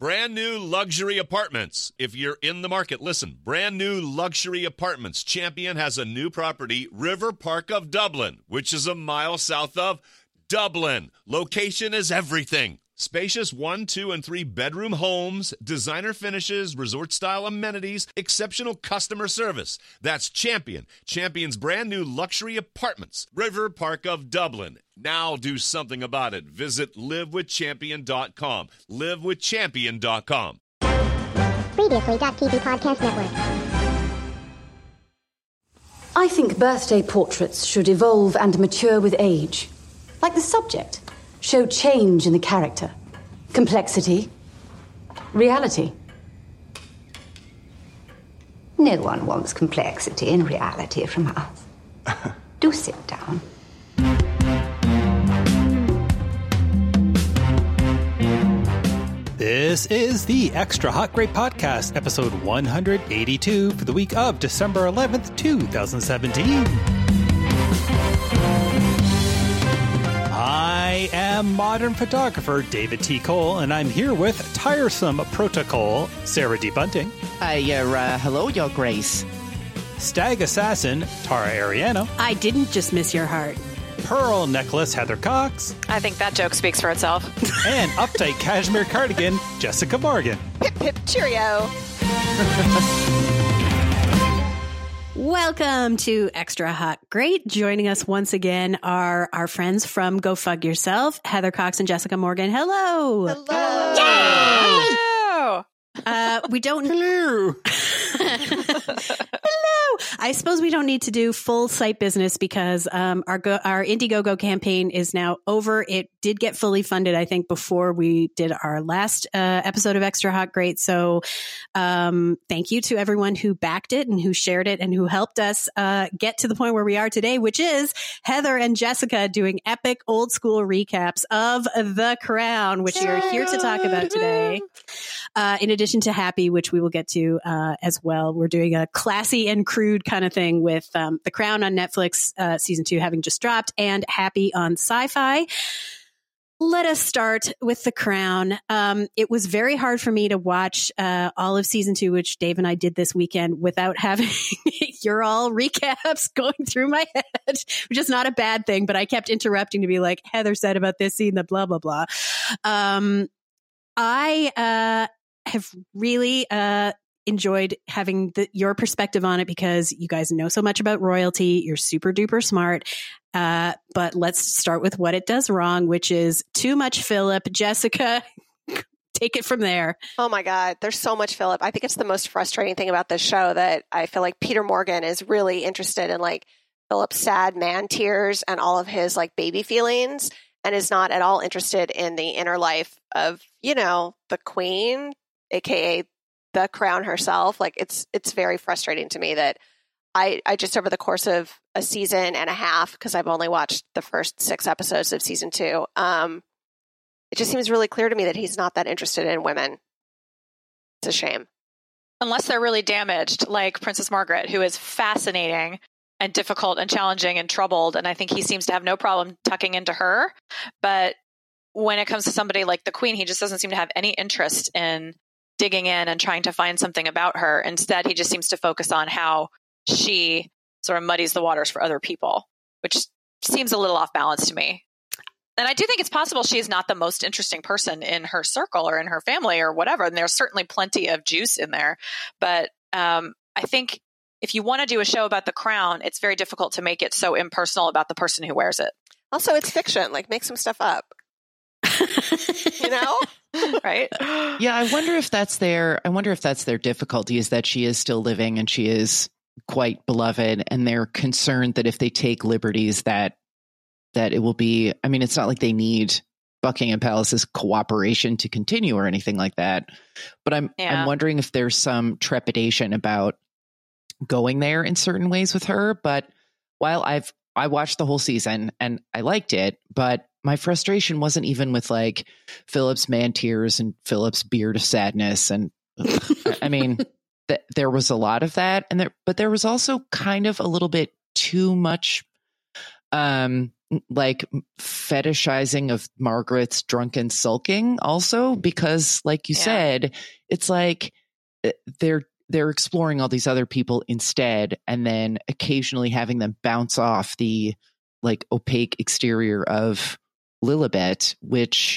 Brand new luxury apartments. If you're in the market, listen. Brand new luxury apartments. Champion has a new property, River Park of Dublin, which is a mile south of Dublin. Location is everything. Spacious 1, 2, and 3 bedroom homes, designer finishes, resort-style amenities, exceptional customer service. That's Champion. Champion's brand new luxury apartments. River Park of Dublin. Now do something about it. Visit livewithchampion.com. Livewithchampion.com. Previously.tv Podcast Network. I think birthday portraits should evolve and mature with age. Like the subject. Show change in the character. Complexity. Reality. No one wants complexity and reality from us. Do sit down. This is the Extra Hot Great Podcast, episode 182 for the week of December 11th, 2017. I am modern photographer David T. Cole, and I'm here with tiresome protocol Sarah D. Bunting. Hello, Your Grace. Stag assassin Tara Ariano. I didn't just miss your heart. Pearl necklace Heather Cox. I think that joke speaks for itself. And uptight cashmere cardigan Jessica Morgan. Hip hip cheerio. Welcome to Extra Hot Great. Joining us once again are our friends from Go Fug Yourself, Heather Cox and Jessica Morgan. Hello. Hello. Yay! Hello. We don't. Hello. Hello. I suppose we don't need to do full site business because our Indiegogo campaign is now over. It did get fully funded, I think, before we did our last episode of Extra Hot Great. So thank you to everyone who backed it and who shared it and who helped us get to the point where we are today, which is Heather and Jessica doing epic old school recaps of The Crown, which you're here to talk about today. In addition to Happy, which we will get to as well. We're doing a classy and crude kind of thing with The Crown on Netflix, season 2 having just dropped, and Happy on Sci-Fi. Let us start with The Crown. It was very hard for me to watch all of season 2, which Dave and I did this weekend, without having your all recaps going through my head, which is not a bad thing, but I kept interrupting to be like, Heather said about this scene, the blah, blah, blah. I have really enjoyed having your perspective on it because you guys know so much about royalty. You're super duper smart. But let's start with what it does wrong, which is too much Philip. Jessica, take it from there. Oh my God. There's so much Philip. I think it's the most frustrating thing about this show that I feel like Peter Morgan is really interested in like Philip's sad man tears and all of his like baby feelings and is not at all interested in the inner life of, you know, the queen, AKA the crown herself. Like it's very frustrating to me that I just over the course of a season and a half, because I've only watched the first 6 episodes of season 2, it just seems really clear to me that he's not that interested in women. It's a shame. Unless they're really damaged, like Princess Margaret, who is fascinating and difficult and challenging and troubled. And I think he seems to have no problem tucking into her. But when it comes to somebody like the Queen, he just doesn't seem to have any interest in digging in and trying to find something about her. Instead, he just seems to focus on how she sort of muddies the waters for other people, which seems a little off balance to me. And I do think it's possible she is not the most interesting person in her circle or in her family or whatever. And there's certainly plenty of juice in there. But I think if you want to do a show about the crown, it's very difficult to make it so impersonal about the person who wears it. Also, it's fiction. Like, make some stuff up. You know? Right? Yeah, I wonder if that's their difficulty, is that she is still living and she is quite beloved, and they're concerned that if they take liberties that it will be, I mean, it's not like they need Buckingham Palace's cooperation to continue or anything like that. But I'm wondering if there's some trepidation about going there in certain ways with her. But while I watched the whole season and I liked it, but my frustration wasn't even with like Philip's man tears and Philip's beard of sadness. And I mean, there was a lot of that, but there was also kind of a little bit too much, like fetishizing of Margaret's drunken sulking also, because like you said, it's like they're exploring all these other people instead, and then occasionally having them bounce off the like opaque exterior of Lilibet, which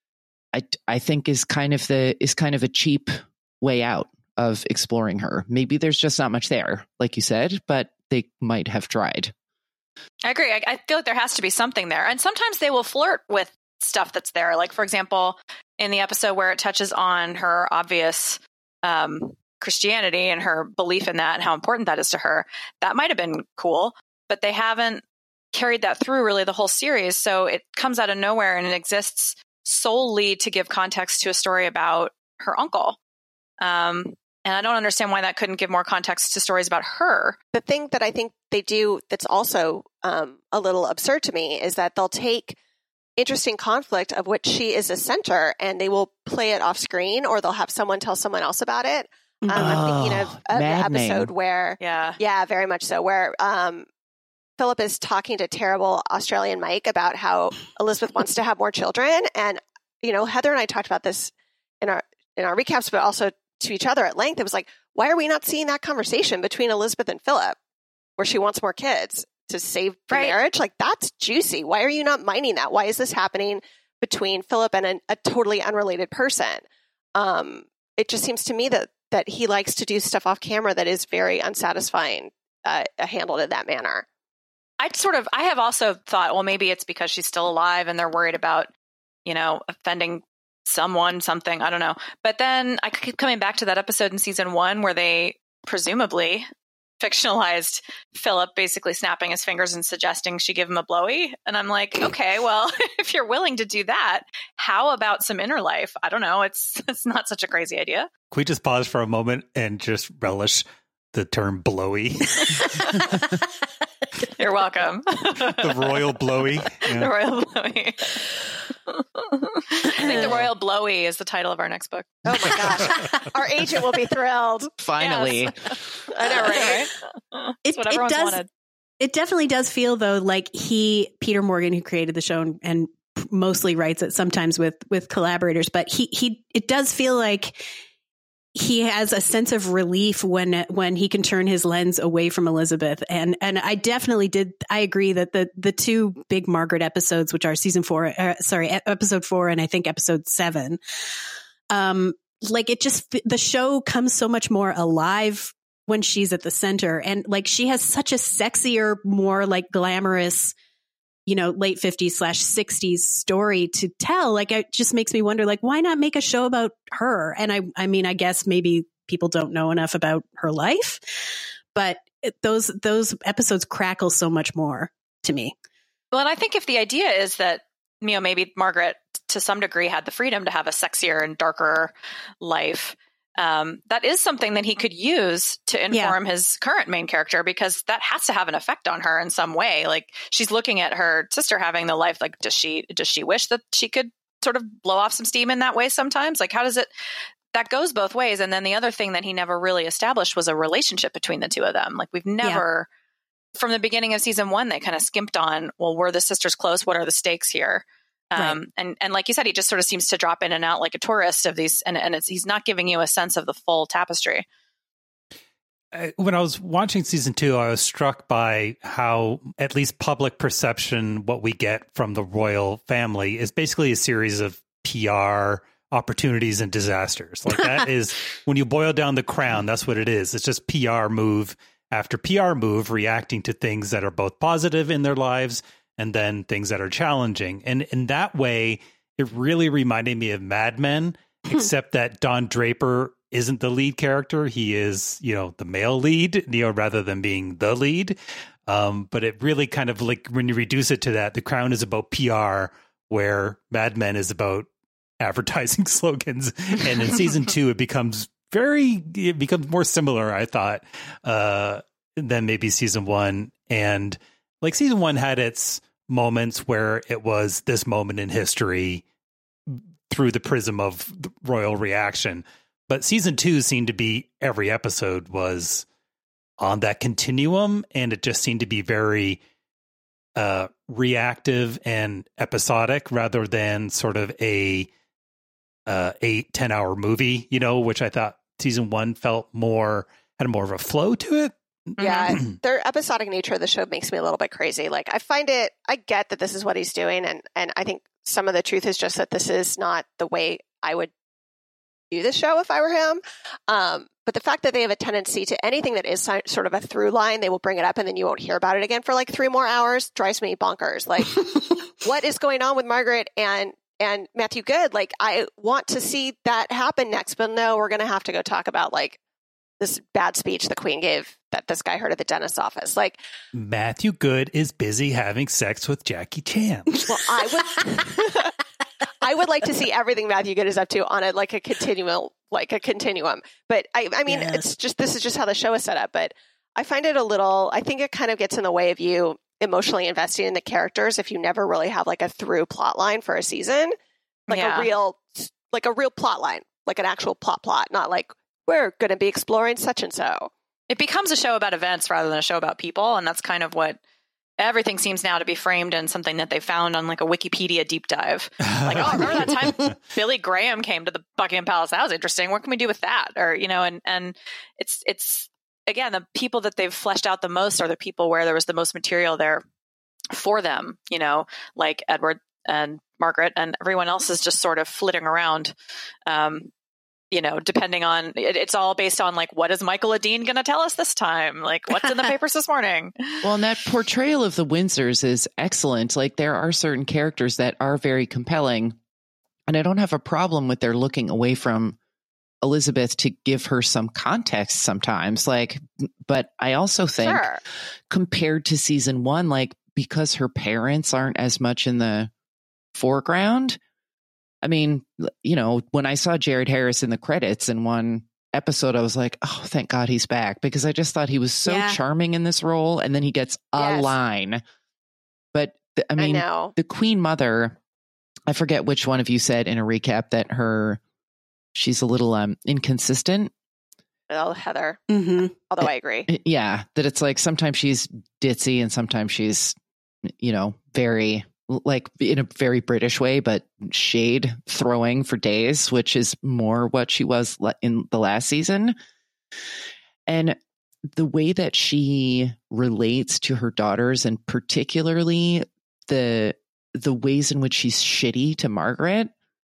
I think is kind of a cheap way out of exploring her. Maybe there's just not much there, like you said, but they might have tried. I agree. I feel like there has to be something there. And sometimes they will flirt with stuff that's there. Like, for example, in the episode where it touches on her obvious Christianity and her belief in that and how important that is to her, that might have been cool, but they haven't carried that through really the whole series. So it comes out of nowhere and it exists solely to give context to a story about her uncle. And I don't understand why that couldn't give more context to stories about her. The thing that I think they do that's also a little absurd to me is that they'll take interesting conflict of which she is a center and they will play it off screen, or they'll have someone tell someone else about it. I'm thinking of an episode where, very much so, where Philip is talking to terrible Australian Mike about how Elizabeth wants to have more children. And, Heather and I talked about this in our recaps, but also to each other at length. It was like, why are we not seeing that conversation between Elizabeth and Philip where she wants more kids to save the marriage? Like, that's juicy. Why are you not minding that? Why is this happening between Philip and a totally unrelated person? It just seems to me that he likes to do stuff off camera that is very unsatisfying, handled in that manner. I have also thought, well, maybe it's because she's still alive and they're worried about, offending something, I don't know. But then I keep coming back to that episode in season 1 where they presumably fictionalized Philip basically snapping his fingers and suggesting she give him a blowy. And I'm like, okay, well, if you're willing to do that, how about some inner life? I don't know. It's not such a crazy idea. Can we just pause for a moment and just relish the term blowy? You're welcome. The royal blowy. Yeah. The royal blowy. I think the royal blowy is the title of our next book. Oh my gosh. Our agent will be thrilled. Finally. Yes. I know, right? It's what everyone's wanted. It definitely does feel, though, like Peter Morgan, who created the show and mostly writes it sometimes with collaborators, but it does feel like he has a sense of relief when he can turn his lens away from Elizabeth. And I definitely I agree that the two big Margaret episodes, which are episode 4 and I think episode 7, the show comes so much more alive when she's at the center. And like, she has such a sexier, more like glamorous, late 50s/60s story to tell. Like, it just makes me wonder, like, why not make a show about her? And I mean, I guess maybe people don't know enough about her life, but those episodes crackle so much more to me. Well, and I think if the idea is that, maybe Margaret to some degree had the freedom to have a sexier and darker life, that is something that he could use to inform his current main character, because that has to have an effect on her in some way. Like, she's looking at her sister having the life. Like, does she wish that she could sort of blow off some steam in that way sometimes? Like, how does it, that goes both ways. And then the other thing that he never really established was a relationship between the two of them. Like, we've never, from the beginning of season 1, they kind of skimped on, well, were the sisters close? What are the stakes here? Right. And like you said, he just sort of seems to drop in and out like a tourist of these, and he's not giving you a sense of the full tapestry. When I was watching season 2, I was struck by how, at least public perception, what we get from the royal family is basically a series of PR opportunities and disasters. Like, that is, when you boil down The Crown, that's what it is. It's just PR move after PR move, reacting to things that are both positive in their lives and then things that are challenging. And in that way, it really reminded me of Mad Men, except that Don Draper isn't the lead character. He is, the male lead, rather than being the lead. But it really kind of, like, when you reduce it to that, The Crown is about PR, where Mad Men is about advertising slogans. And in season 2, it becomes more similar, I thought, than maybe season 1. And like, season 1 had its moments where it was this moment in history through the prism of the royal reaction. But season 2 seemed to be, every episode was on that continuum. And it just seemed to be very reactive and episodic rather than sort of a 8-10 hour movie, which I thought season 1 had more of a flow to it. Yeah, their episodic nature of the show makes me a little bit crazy. Like, I get that this is what he's doing, and I think some of the truth is just that this is not the way I would do the show if I were him. But the fact that they have a tendency to anything that is sort of a through line, they will bring it up and then you won't hear about it again for like 3 more hours, drives me bonkers. Like, what is going on with Margaret and Matthew Goode? Like, I want to see that happen next, but no, we're going to have to go talk about like this bad speech the Queen gave that this guy heard at the dentist's office. Like, Matthew Goode is busy having sex with Jackie Chan. Well, I would like to see everything Matthew Goode is up to on a continuum. But I mean, It's just, this is just how the show is set up. But I find it I think it kind of gets in the way of you emotionally investing in the characters if you never really have like a through plot line for a season, like a real plot line, like an actual plot, not like we're going to be exploring such and so. It becomes a show about events rather than a show about people. And that's kind of what everything seems now to be framed in something that they found on like a Wikipedia deep dive. Like, oh, remember that time Billy Graham came to the Buckingham Palace? That was interesting. What can we do with that? Or, and it's again, the people that they've fleshed out the most are the people where there was the most material there for them, like Edward and Margaret, and everyone else is just sort of flitting around. Depending on, it's all based on like, what is Michaela Dean going to tell us this time? Like, what's in the papers this morning? Well, and that portrayal of the Windsors is excellent. Like, there are certain characters that are very compelling, and I don't have a problem with their looking away from Elizabeth to give her some context sometimes. Like, but I also think compared to season 1, like, because her parents aren't as much in the foreground, I mean, when I saw Jared Harris in the credits in one episode, I was like, oh, thank God he's back, because I just thought he was so charming in this role. And then he gets a line. But the Queen Mother, I forget which one of you said in a recap that she's a little inconsistent. Oh, Heather. Mm-hmm. Although I agree. Yeah. That it's like sometimes she's ditzy and sometimes she's, very, like, in a very British way, but shade throwing for days, which is more what she was in the last season. And the way that she relates to her daughters, and particularly the ways in which she's shitty to Margaret,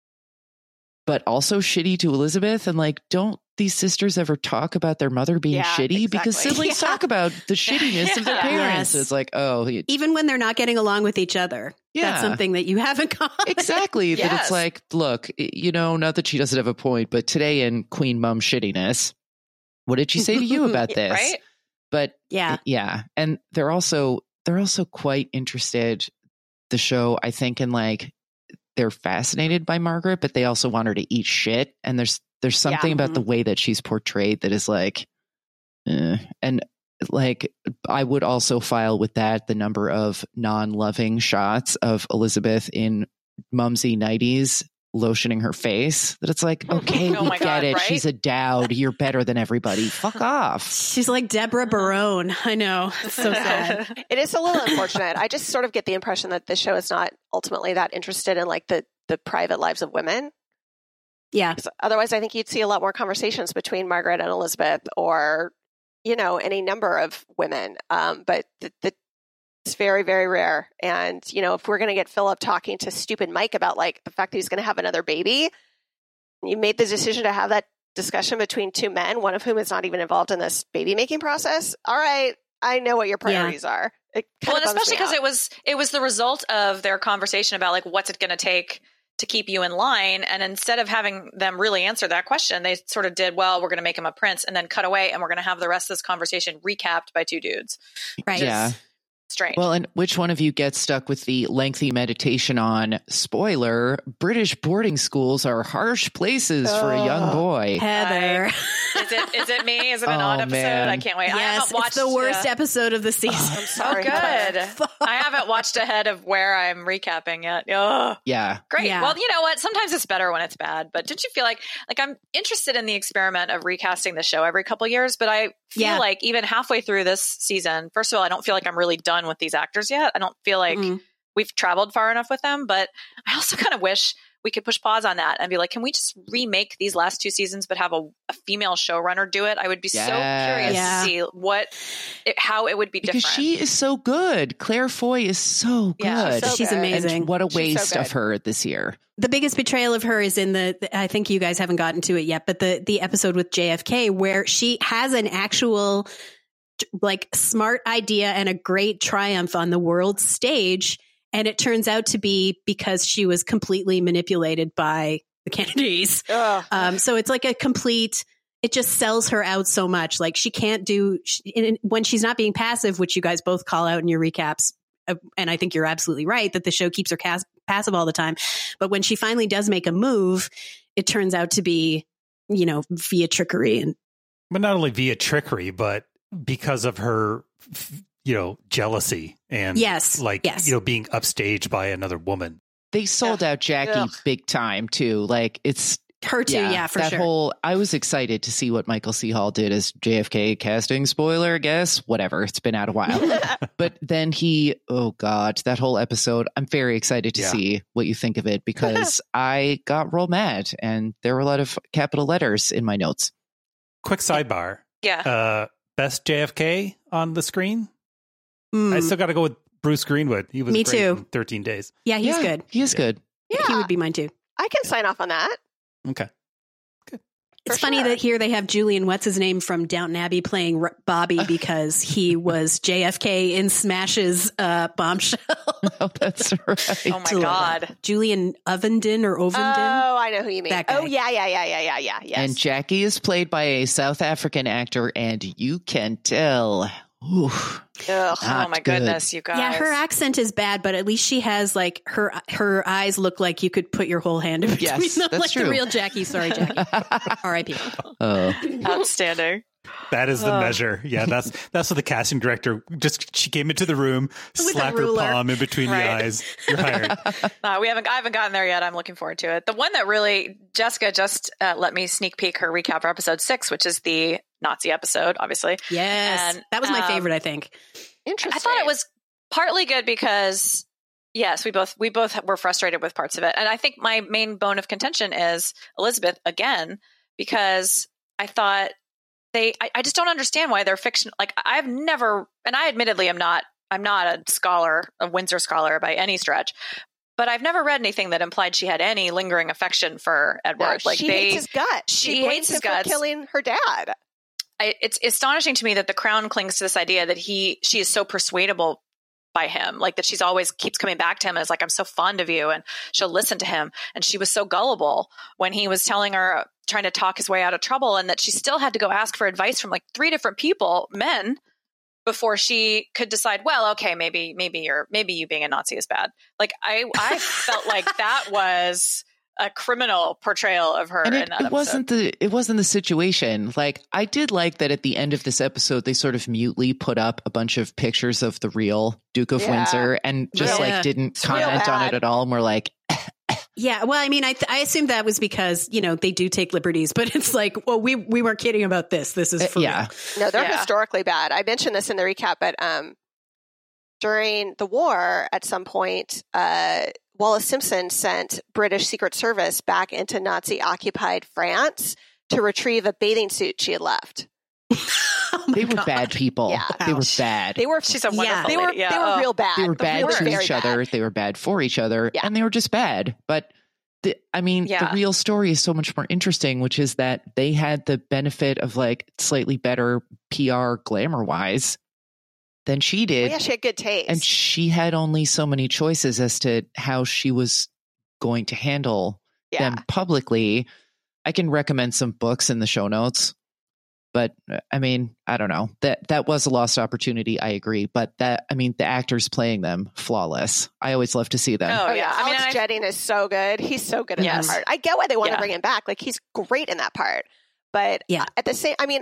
but also shitty to Elizabeth. And like, don't these sisters ever talk about their mother being shitty? Exactly. Because siblings talk about the shittiness of their parents. Yes. It's like, even when they're not getting along with each other. Yeah. That's something that you have in common. Exactly. Yes. That it's like, look, not that she doesn't have a point, but today in Queen Mum shittiness, what did she say to you about this? Right? But yeah. And they're also quite interested, the show, I think, in like, they're fascinated by Margaret, but they also want her to eat shit. And there's something about the way that she's portrayed that is like, and like, I would also file with that the number of non-loving shots of Elizabeth in mumsy 90s lotioning her face, that it's like, okay, we get it. Right? She's a dowd. You're better than everybody. Fuck off. She's like Deborah Barone. I know. It's so sad. It is a little unfortunate. I just sort of get the impression that the show is not ultimately that interested in like the private lives of women. Yeah. Otherwise, I think you'd see a lot more conversations between Margaret and Elizabeth, or, any number of women. But it's very, very rare. And, if we're going to get Philip talking to stupid Mike about like the fact that he's going to have another baby, you made the decision to have that discussion between 2 men, one of whom is not even involved in this baby making process. All right. I know what your priorities are. Well, and especially because it was the result of their conversation about like, what's it going to take to keep you in line. And instead of having them really answer that question, they sort of did, well, we're going to make him a prince, and then cut away, and we're going to have the rest of this conversation recapped by 2 dudes. Right. Yeah. Strange. Well, and which one of you gets stuck with the lengthy meditation on, spoiler, British boarding schools are harsh places for a young boy? Heather. Is it me? Is it an odd episode? Man. I can't wait. I Yes, haven't watched it's the worst episode of the season. I'm sorry. Good. I haven't watched ahead of where I'm recapping yet. Ugh. Yeah. Great. Yeah. Well, you know what? Sometimes it's better when it's bad. But didn't you feel like I'm interested in the experiment of recasting the show every couple of years? But I feel like even halfway through this season, first of all, I don't feel like I'm really done with these actors yet. I don't feel like we've traveled far enough with them. But I also kind of wish we could push pause on that and be like, can we just remake these last 2 seasons, but have a female showrunner do it? I would be so curious to see how it would be because different. she is so good. Claire Foy is so good. Yeah, she's amazing. And what a waste of her this year. The biggest betrayal of her is in I think you guys haven't gotten to it yet, but the episode with JFK where she has an actual like smart idea and a great triumph on the world stage. And it turns out to be because she was completely manipulated by the Kennedys. So it's like it just sells her out so much. Like she can't do, when she's not being passive, which you guys both call out in your recaps. And I think you're absolutely right that the show keeps her passive all the time. But when she finally does make a move, it turns out to be, via trickery. But not only via trickery, but because of her jealousy and being upstaged by another woman. They sold out Jackie big time too. Like it's her too. Yeah, for that sure. I was excited to see what Michael C. Hall did as JFK casting. Spoiler, I guess. Whatever. It's been out a while. But then that whole episode, I'm very excited to see what you think of it because I got real mad and there were a lot of capital letters in my notes. Quick sidebar. Yeah. Best JFK on the screen? I still got to go with Bruce Greenwood. He was great in 13 Days. Yeah, he's good. He is good. Yeah. He would be mine too. I can sign off on that. Okay. Good. It's funny that here they have Julian, what's his name from Downton Abbey playing Bobby because he was JFK in Smash's Bombshell. Oh, that's right. Oh my God. Julian Ovenden or Ovenden. Oh, I know who you mean. That guy. Oh, yeah. Yes. And Jackie is played by a South African actor, and you can tell. Oof, oh my goodness, you guys. Yeah, her accent is bad, but at least she has like her eyes look like you could put your whole hand in between them, that's like true. the real Jackie. Sorry, Jackie. R.I.P. Outstanding. That is the measure. Yeah, that's what the casting director she came into the room, slapped her palm in between the eyes. You're hired. I haven't gotten there yet. I'm looking forward to it. The one that really Jessica just let me sneak peek her recap for episode 6, which is the Nazi episode, obviously. Yes, and that was my favorite. I think. Interesting. I thought it was partly good because yes, we both were frustrated with parts of it, and I think my main bone of contention is Elizabeth again because I thought I just don't understand why they're fiction. Like I've never, and I admittedly I'm not a scholar, a Windsor scholar by any stretch, but I've never read anything that implied she had any lingering affection for Edward. No, she hates his guts. She hates his guts for killing her dad. It's astonishing to me that the Crown clings to this idea that she is so persuadable by him, like that she's always keeps coming back to him and is like, I'm so fond of you, and she'll listen to him. And she was so gullible when he was telling her, trying to talk his way out of trouble, and that she still had to go ask for advice from like 3 different people, men, before she could decide, well, okay, maybe you being a Nazi is bad. Like I felt like that was a criminal portrayal of her. And in that episode. It wasn't the situation. Like I did like that at the end of this episode, they sort of mutely put up a bunch of pictures of the real Duke of Windsor and just didn't comment on it at all. And we're like, yeah, well, I mean, I assumed that was because, they do take liberties, but it's like, well, we weren't kidding about this. This is for real. No, they're historically bad. I mentioned this in the recap, but during the war, at some point, Wallace Simpson sent British Secret Service back into Nazi-occupied France to retrieve a bathing suit she had left. They were bad people. Yeah. They were bad. She's a wonderful They were real bad. They were bad to each other. They were bad for each other. Yeah. And they were just bad. But the real story is so much more interesting, which is that they had the benefit of like slightly better PR glamour wise than she did. Well, yeah, she had good taste. And she had only so many choices as to how she was going to handle them publicly. I can recommend some books in the show notes. But I mean, I don't know. That was a lost opportunity. I agree. But the actors playing them, flawless. I always love to see them. Oh yeah, Alex Jedding is so good. He's so good in that part. I get why they want to bring him back. Like he's great in that part. But at the same, I mean,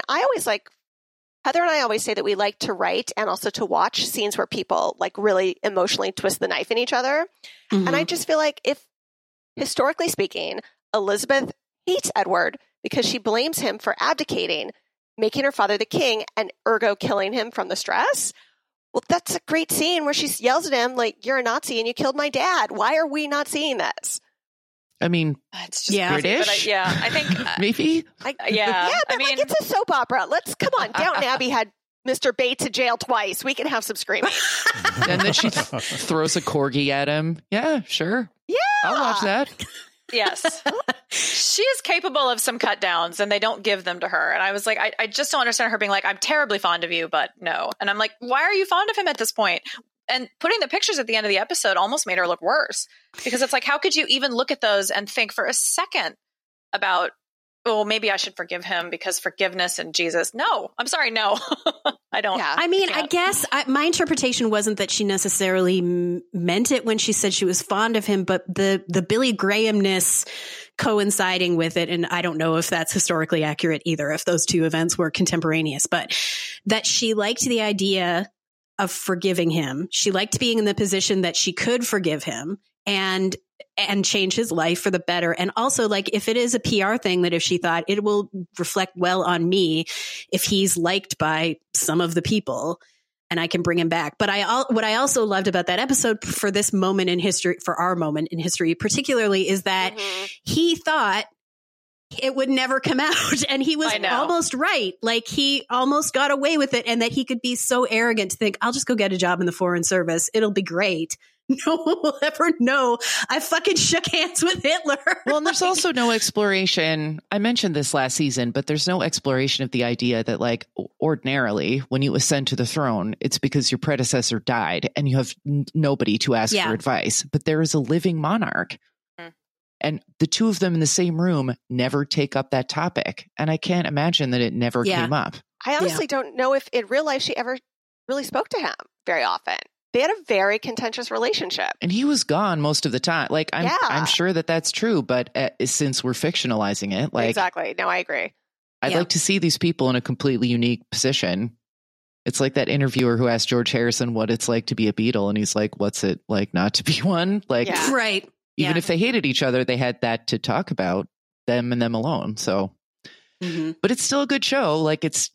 Heather and I always say that we like to write and also to watch scenes where people like really emotionally twist the knife in each other. Mm-hmm. And I just feel like if, historically speaking, Elizabeth hates Edward because she blames him for abdicating, making her father the king, and ergo killing him from the stress. Well, that's a great scene where she yells at him like, "You're a Nazi and you killed my dad. Why are we not seeing this?" I mean, it's just British. I think maybe. But I mean, it's a soap opera. Come on. Downton Abbey had Mr. Bates in jail twice. We can have some screaming. And then she throws a corgi at him. Yeah, sure. Yeah, I'll watch that. Yes. She is capable of some cut downs and they don't give them to her. And I was like, I just don't understand her being like, I'm terribly fond of you, but no. And I'm like, why are you fond of him at this point? And putting the pictures at the end of the episode almost made her look worse, because it's like, how could you even look at those and think for a second about, oh, maybe I should forgive him because forgiveness and Jesus. No, I'm sorry. No, I don't. Yeah. I mean, I guess my interpretation wasn't that she necessarily meant it when she said she was fond of him, but the Billy Graham-ness coinciding with it. And I don't know if that's historically accurate either, if those two events were contemporaneous, but that she liked the idea of forgiving him. She liked being in the position that she could forgive him and change his life for the better. And also, like, if it is a PR thing, that if she thought it will reflect well on me if he's liked by some of the people and I can bring him back. But what I also loved about that episode for this moment in history, for our moment in history particularly, is that he thought it would never come out. And he was almost right. Like, he almost got away with it, and that he could be so arrogant to think, I'll just go get a job in the Foreign Service. It'll be great. No one will ever know I fucking shook hands with Hitler. Well, and there's also no exploration. I mentioned this last season, but there's no exploration of the idea that, like, ordinarily when you ascend to the throne, it's because your predecessor died and you have nobody to ask for advice. But there is a living monarch. And the two of them in the same room never take up that topic. And I can't imagine that it never came up. I honestly don't know if in real life she ever really spoke to him very often. They had a very contentious relationship. And he was gone most of the time. Like, I'm sure that that's true. But since we're fictionalizing it, like. Exactly. No, I agree. I'd like to see these people in a completely unique position. It's like that interviewer who asked George Harrison what it's like to be a Beatle. And he's like, what's it like not to be one? Like, right. Even if they hated each other, they had that to talk about, them and them alone. So, but it's still a good show. Like, it's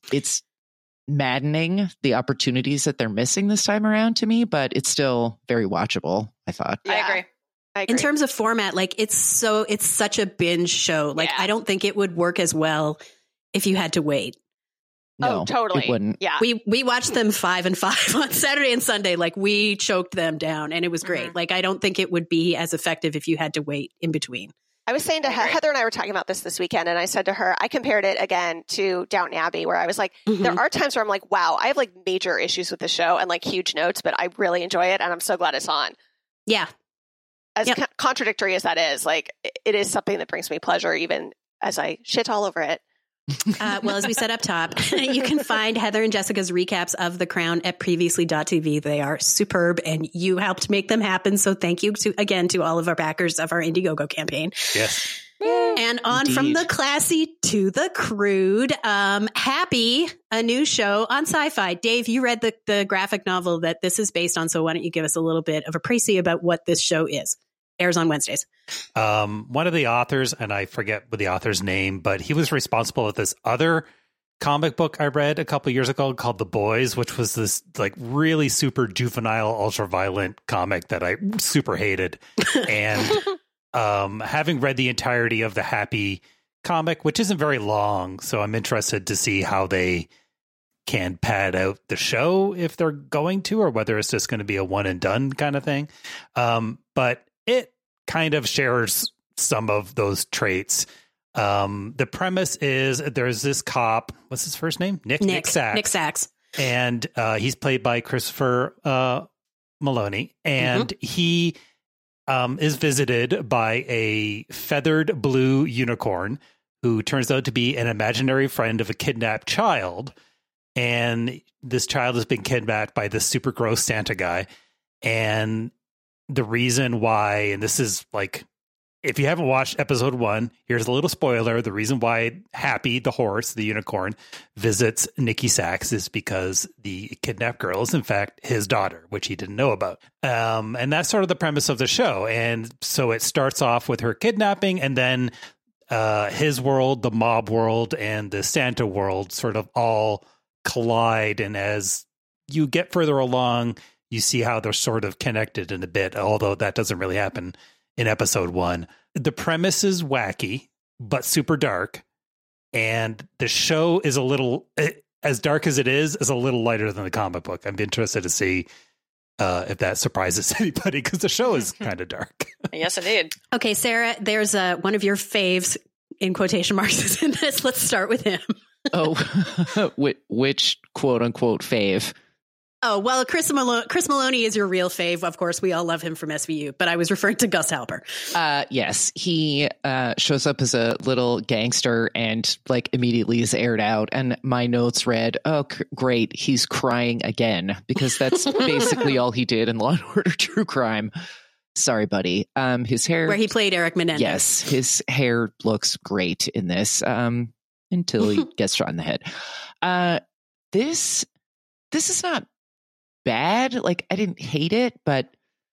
maddening the opportunities that they're missing this time around to me, but it's still very watchable, I thought. I agree. In terms of format, like, it's such a binge show. Like, I don't think it would work as well if you had to wait. No, totally. It wouldn't. Yeah. We watched them 5 and 5 on Saturday and Sunday. Like, we choked them down, and it was great. Like, I don't think it would be as effective if you had to wait in between. I was saying to Heather and I were talking about this weekend, and I said to her, I compared it again to Downton Abbey, where I was like, there are times where I'm like, wow, I have like major issues with the show and like huge notes, but I really enjoy it, and I'm so glad it's on. Yeah. As contradictory as that is, like, it is something that brings me pleasure, even as I shit all over it. Well, as we said up top, you can find Heather and Jessica's recaps of The Crown at previously.tv. They are superb, and you helped make them happen. So thank you again to all of our backers of our Indiegogo campaign. Yes. And on from the classy to the crude, Happy, a new show on Sci-Fi. Dave, you read the graphic novel that this is based on, so why don't you give us a little bit of a précis about what this show is? Airs on Wednesdays. One of the authors, and I forget what the author's name, but he was responsible with this other comic book I read a couple years ago called The Boys, which was this like really super juvenile, ultra-violent comic that I super hated. And having read the entirety of the Happy comic, which isn't very long, so I'm interested to see how they can pad out the show if they're going to, or whether it's just going to be a one and done kind of thing. But it kind of shares some of those traits. The premise is there's this cop. What's his first name? Nick Sachs. Nick Sachs. And he's played by Christopher Maloney. And he is visited by a feathered blue unicorn who turns out to be an imaginary friend of a kidnapped child. And this child has been kidnapped by this super gross Santa guy. And the reason why, and this is like if you haven't watched episode 1, here's a little spoiler. The reason why Happy, the horse, the unicorn, visits Nikki Sachs is because the kidnapped girl is, in fact, his daughter, which he didn't know about. And that's sort of the premise of the show. And so it starts off with her kidnapping, and then his world, the mob world, and the Santa world sort of all collide. And as you get further along, you see how they're sort of connected in a bit, although that doesn't really happen in episode 1. The premise is wacky, but super dark. And the show is a little, as dark as it is a little lighter than the comic book. I'm interested to see if that surprises anybody, because the show is kind of dark. Yes, indeed. Okay, Sarah, there's one of your faves, in quotation marks, is in this. Let's start with him. Oh, which quote unquote fave? Oh, well, Chris Maloney is your real fave. Of course, we all love him from SVU, but I was referring to Gus Halper. Yes, he shows up as a little gangster and like immediately is aired out. And my notes read, oh, great, he's crying again, because that's basically all he did in Law & Order True Crime. Sorry, buddy. His hair... Where he played Eric Menendez. Yes, his hair looks great in this until he gets shot in the head. This is not bad. Like, I didn't hate it, but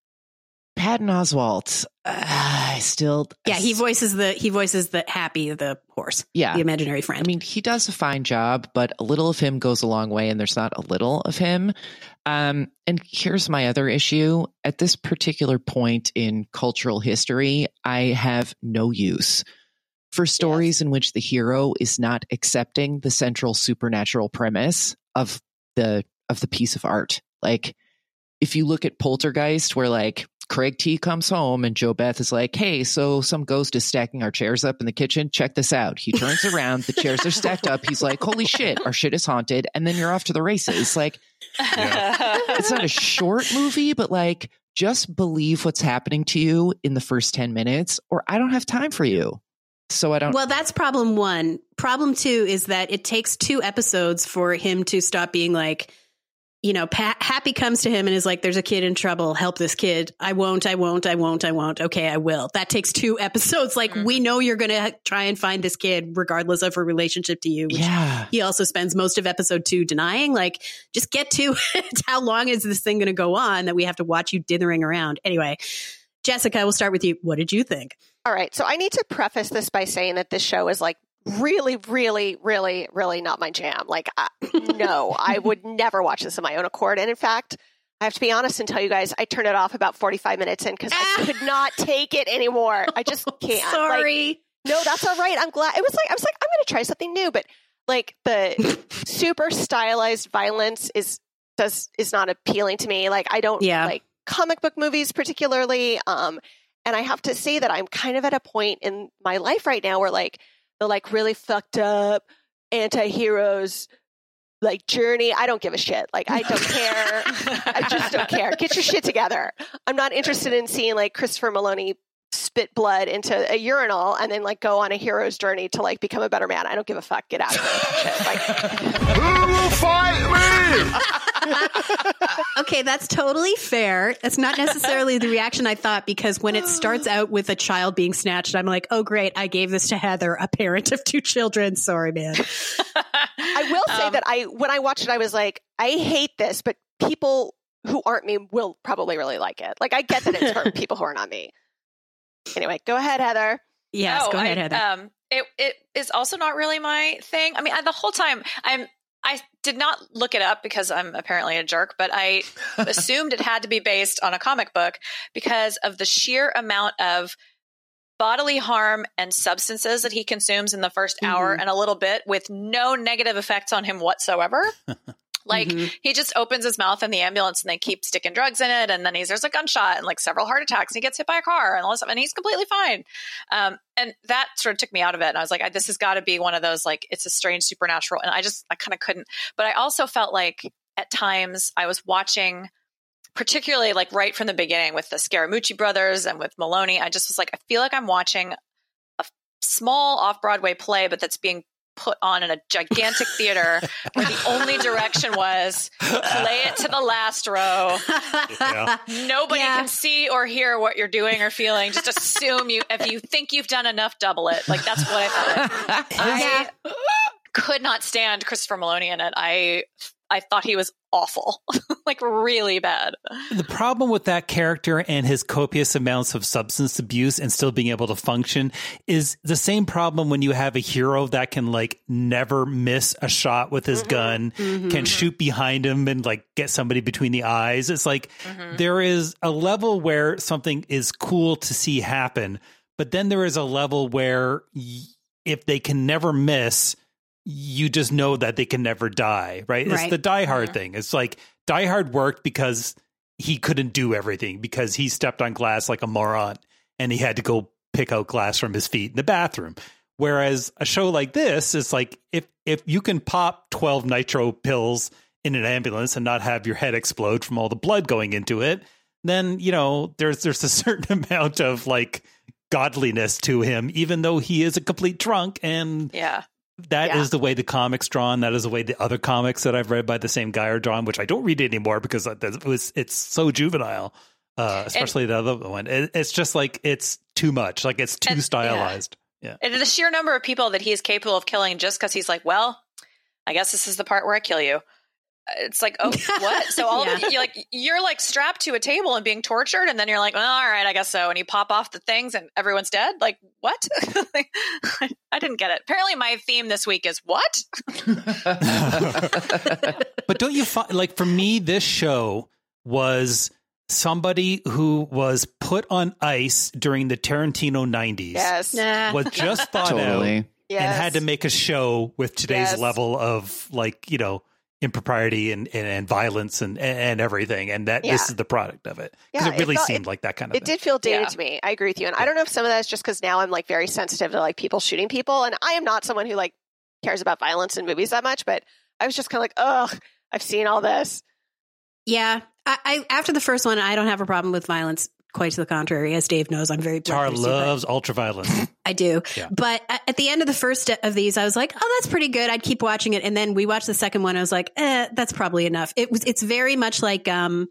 Patton Oswalt, I still... Yeah, he voices the Happy, the horse. Yeah. The imaginary friend. I mean, he does a fine job, but a little of him goes a long way, and there's not a little of him. And here's my other issue. At this particular point in cultural history, I have no use for stories in which the hero is not accepting the central supernatural premise of the piece of art. Like, if you look at Poltergeist, where like Craig T comes home and Joe Beth is like, hey, so some ghost is stacking our chairs up in the kitchen. Check this out. He turns around, the chairs are stacked up. He's like, holy shit, our shit is haunted. And then you're off to the races. Like, it's not a short movie, but like, just believe what's happening to you in the first 10 minutes, or I don't have time for you. So I don't. Well, that's problem 1. Problem 2 is that it takes 2 episodes for him to stop being like, you know, Happy comes to him and is like, there's a kid in trouble. Help this kid. I won't. Okay, I will. That takes 2 episodes. Like, we know you're going to try and find this kid regardless of her relationship to you. Which he also spends most of episode 2 denying. Like, just get to it. How long is this thing going to go on that we have to watch you dithering around? Anyway, Jessica, we'll start with you. What did you think? All right. So I need to preface this by saying that this show is like really, really, really, really not my jam. Like, no, I would never watch this on my own accord. And in fact, I have to be honest and tell you guys, I turned it off about 45 minutes in because I could not take it anymore. I just can't. Sorry. Like, no, that's all right. I'm glad. I was like, I'm going to try something new. But like, the super stylized violence is not appealing to me. Like, I don't like comic book movies particularly. And I have to say that I'm kind of at a point in my life right now where like the like really fucked up anti-heroes like journey. I don't give a shit. Like, I don't care. I just don't care. Get your shit together. I'm not interested in seeing like Christopher Maloney spit blood into a urinal and then like go on a hero's journey to like become a better man. I don't give a fuck. Get out of here. Shit. Like, who will fight me? Okay, that's totally fair. That's not necessarily the reaction I thought, because when it starts out with a child being snatched, I'm like, oh, great. I gave this to Heather, a parent of 2 children. Sorry, man. I will say that when I watched it, I was like, I hate this, but people who aren't me will probably really like it. Like, I get that it's for people who are not me. Anyway, go ahead, Heather. Yes, go ahead, Heather. It is also not really my thing. I mean, the whole time I did not look it up because I'm apparently a jerk, but I assumed it had to be based on a comic book because of the sheer amount of bodily harm and substances that he consumes in the first hour and a little bit with no negative effects on him whatsoever. Like, he just opens his mouth in the ambulance and they keep sticking drugs in it. And then there's a gunshot and like several heart attacks. And he gets hit by a car and all this stuff. And he's completely fine. And that sort of took me out of it. And I was like, this has got to be one of those, like, it's a strange supernatural. And I kind of couldn't. But I also felt like at times I was watching, particularly like right from the beginning with the Scaramucci brothers and with Maloney, I just was like, I feel like I'm watching a small off-Broadway play, but that's being put on in a gigantic theater where the only direction was play it to the last row. Yeah. Nobody can see or hear what you're doing or feeling. Just assume if you think you've done enough, double it. Like, that's what I thought. I could not stand Christopher Maloney in it. I thought he was awful, like really bad. The problem with that character and his copious amounts of substance abuse and still being able to function is the same problem when you have a hero that can like never miss a shot with his gun, can shoot behind him and like get somebody between the eyes. It's like there is a level where something is cool to see happen, but then there is a level where if they can never miss, you just know that they can never die, right? It's the Die Hard thing. It's like Die Hard worked because he couldn't do everything, because he stepped on glass like a moron and he had to go pick out glass from his feet in the bathroom. Whereas a show like this is like, if you can pop 12 nitro pills in an ambulance and not have your head explode from all the blood going into it, then, you know, there's a certain amount of like godliness to him, even though he is a complete drunk. And that is the way the comics drawn. That is the way the other comics that I've read by the same guy are drawn, which I don't read anymore because it's so juvenile, especially the other one. It's just like, it's too much. Like, it's too stylized. Yeah. And the sheer number of people that he's capable of killing just because he's like, well, I guess this is the part where I kill you. It's like, oh, what? So all of it, you're like strapped to a table and being tortured, and then you're like, well, all right, I guess so. And you pop off the things, and everyone's dead. Like, what? I didn't get it. Apparently, my theme this week is what? But don't you find, like, for me, this show was somebody who was put on ice during the Tarantino 90s. Yes, was just thought out and had to make a show with today's level of, like, you know, impropriety and violence and everything, and that this is the product of it, because it really seemed like that kind of thing. It did feel dated to me. I agree with you, and I don't know if some of that is just because now I'm like very sensitive to like people shooting people, and I am not someone who like cares about violence in movies that much, but I was just kind of like, ugh, I've seen all this. Yeah, I after the first one, I don't have a problem with violence. Quite to the contrary, as Dave knows, I'm very Tar loves ultraviolence. I do. Yeah. But at the end of the first of these, I was like, oh, that's pretty good. I'd keep watching it. And then we watched the second one. I was like, that's probably enough. It's very much like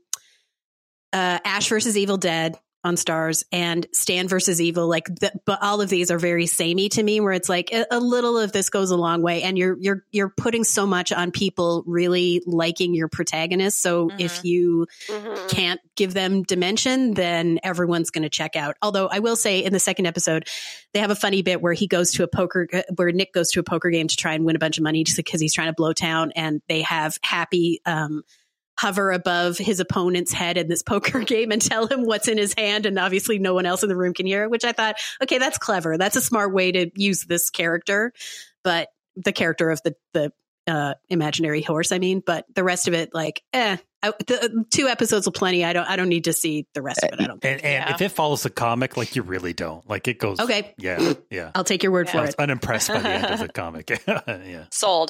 Ash versus Evil Dead on Starz and Stan versus Evil. Like, but all of these are very samey to me, where it's like a little of this goes a long way, and you're putting so much on people really liking your protagonist. So if you can't give them dimension, then everyone's going to check out. Although I will say, in the second episode, they have a funny bit where Nick goes to a poker game to try and win a bunch of money just because he's trying to blow town, and they have Happy hover above his opponent's head in this poker game and tell him what's in his hand, and obviously no one else in the room can hear it, which I thought, okay, that's clever. That's a smart way to use this character, but the character of the imaginary horse, I mean, but the rest of it, like, the 2 episodes will plenty. I don't need to see the rest of it. I don't think. And if it follows the comic, like, you really don't. Like, it goes. Okay. Yeah. I'll take your word for it. I was unimpressed by the end of the comic. Yeah. Sold.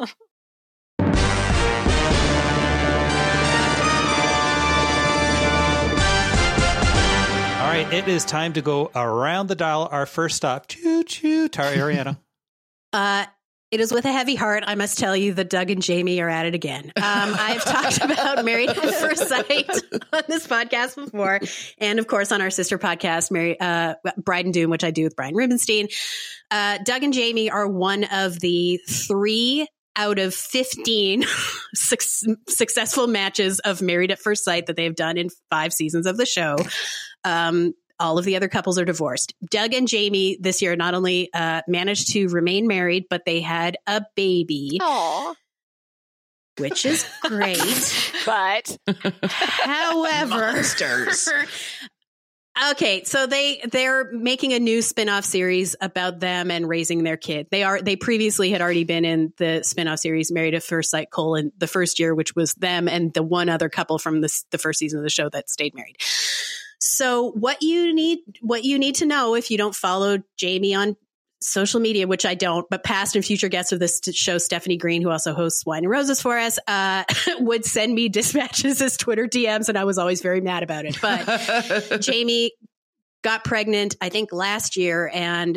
All right, it is time to go around the dial. Our first stop, choo-choo, Tara Ariano. It is with a heavy heart, I must tell you, that Doug and Jamie are at it again. I've talked about Married at First Sight on this podcast before, and of course on our sister podcast, Bride and Doom, which I do with Brian Rubenstein. Doug and Jamie are one of the 3 out of 15 successful matches of Married at First Sight that they've done in 5 seasons of the show. All of the other couples are divorced. Doug and Jamie this year not only managed to remain married, but they had a baby. Aww. Which is great. But however, monsters. Okay, so they're making a new spin-off series about them and raising their kid. They previously had already been in the spin-off series Married at First Sight: the first year, which was them and the one other couple from the first season of the show that stayed married. So what you need to know, if you don't follow Jamie on social media, which I don't, but past and future guests of this show, Stephanie Green, who also hosts Wine and Roses for us, would send me dispatches as Twitter DMs, and I was always very mad about it. But Jamie got pregnant, I think last year, and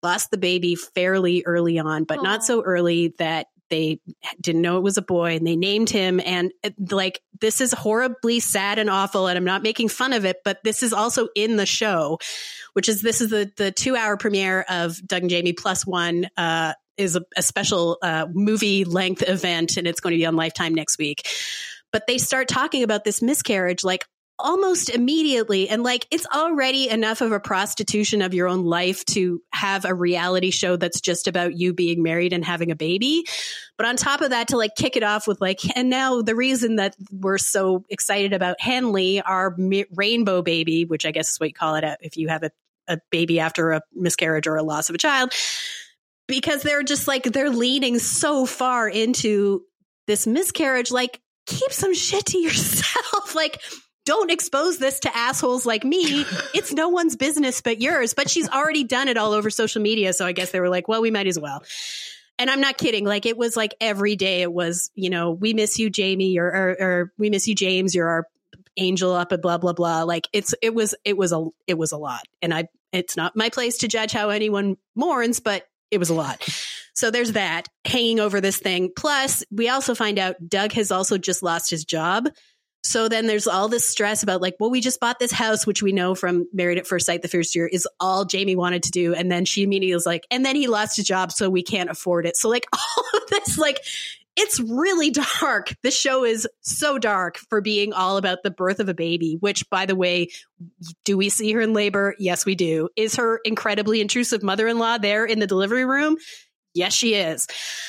lost the baby fairly early on, but not so early that they didn't know it was a boy, and they named him. And like, this is horribly sad and awful, and I'm not making fun of it, but this is also in the show, this is the 2-hour premiere of Doug and Jamie Plus One, is a special movie length event, and it's going to be on Lifetime next week. But they start talking about this miscarriage like almost immediately. And like, it's already enough of a prostitution of your own life to have a reality show that's just about you being married and having a baby. But on top of that, to like kick it off with like, and now the reason that we're so excited about Henley, our rainbow baby, which I guess is what you call it if you have a baby after a miscarriage or a loss of a child, because they're just like, they're leaning so far into this miscarriage, like, keep some shit to yourself. Like, don't expose this to assholes like me. It's no one's business but yours. But she's already done it all over social media. So I guess they were like, well, we might as well. And I'm not kidding. Like, it was like every day it was, we miss you, Jamie, or we miss you, James. You're our angel up at blah, blah, blah. Like, it was a lot. And it's not my place to judge how anyone mourns, but it was a lot. So there's that hanging over this thing. Plus, we also find out Doug has also just lost his job. So then there's all this stress about like, well, we just bought this house, which we know from Married at First Sight the first year is all Jamie wanted to do. And then she immediately was like, and then he lost his job, so we can't afford it. So like all of this, like, it's really dark. The show is so dark for being all about the birth of a baby, which, by the way, do we see her in labor? Yes, we do. Is her incredibly intrusive mother-in-law there in the delivery room? Yes, she is.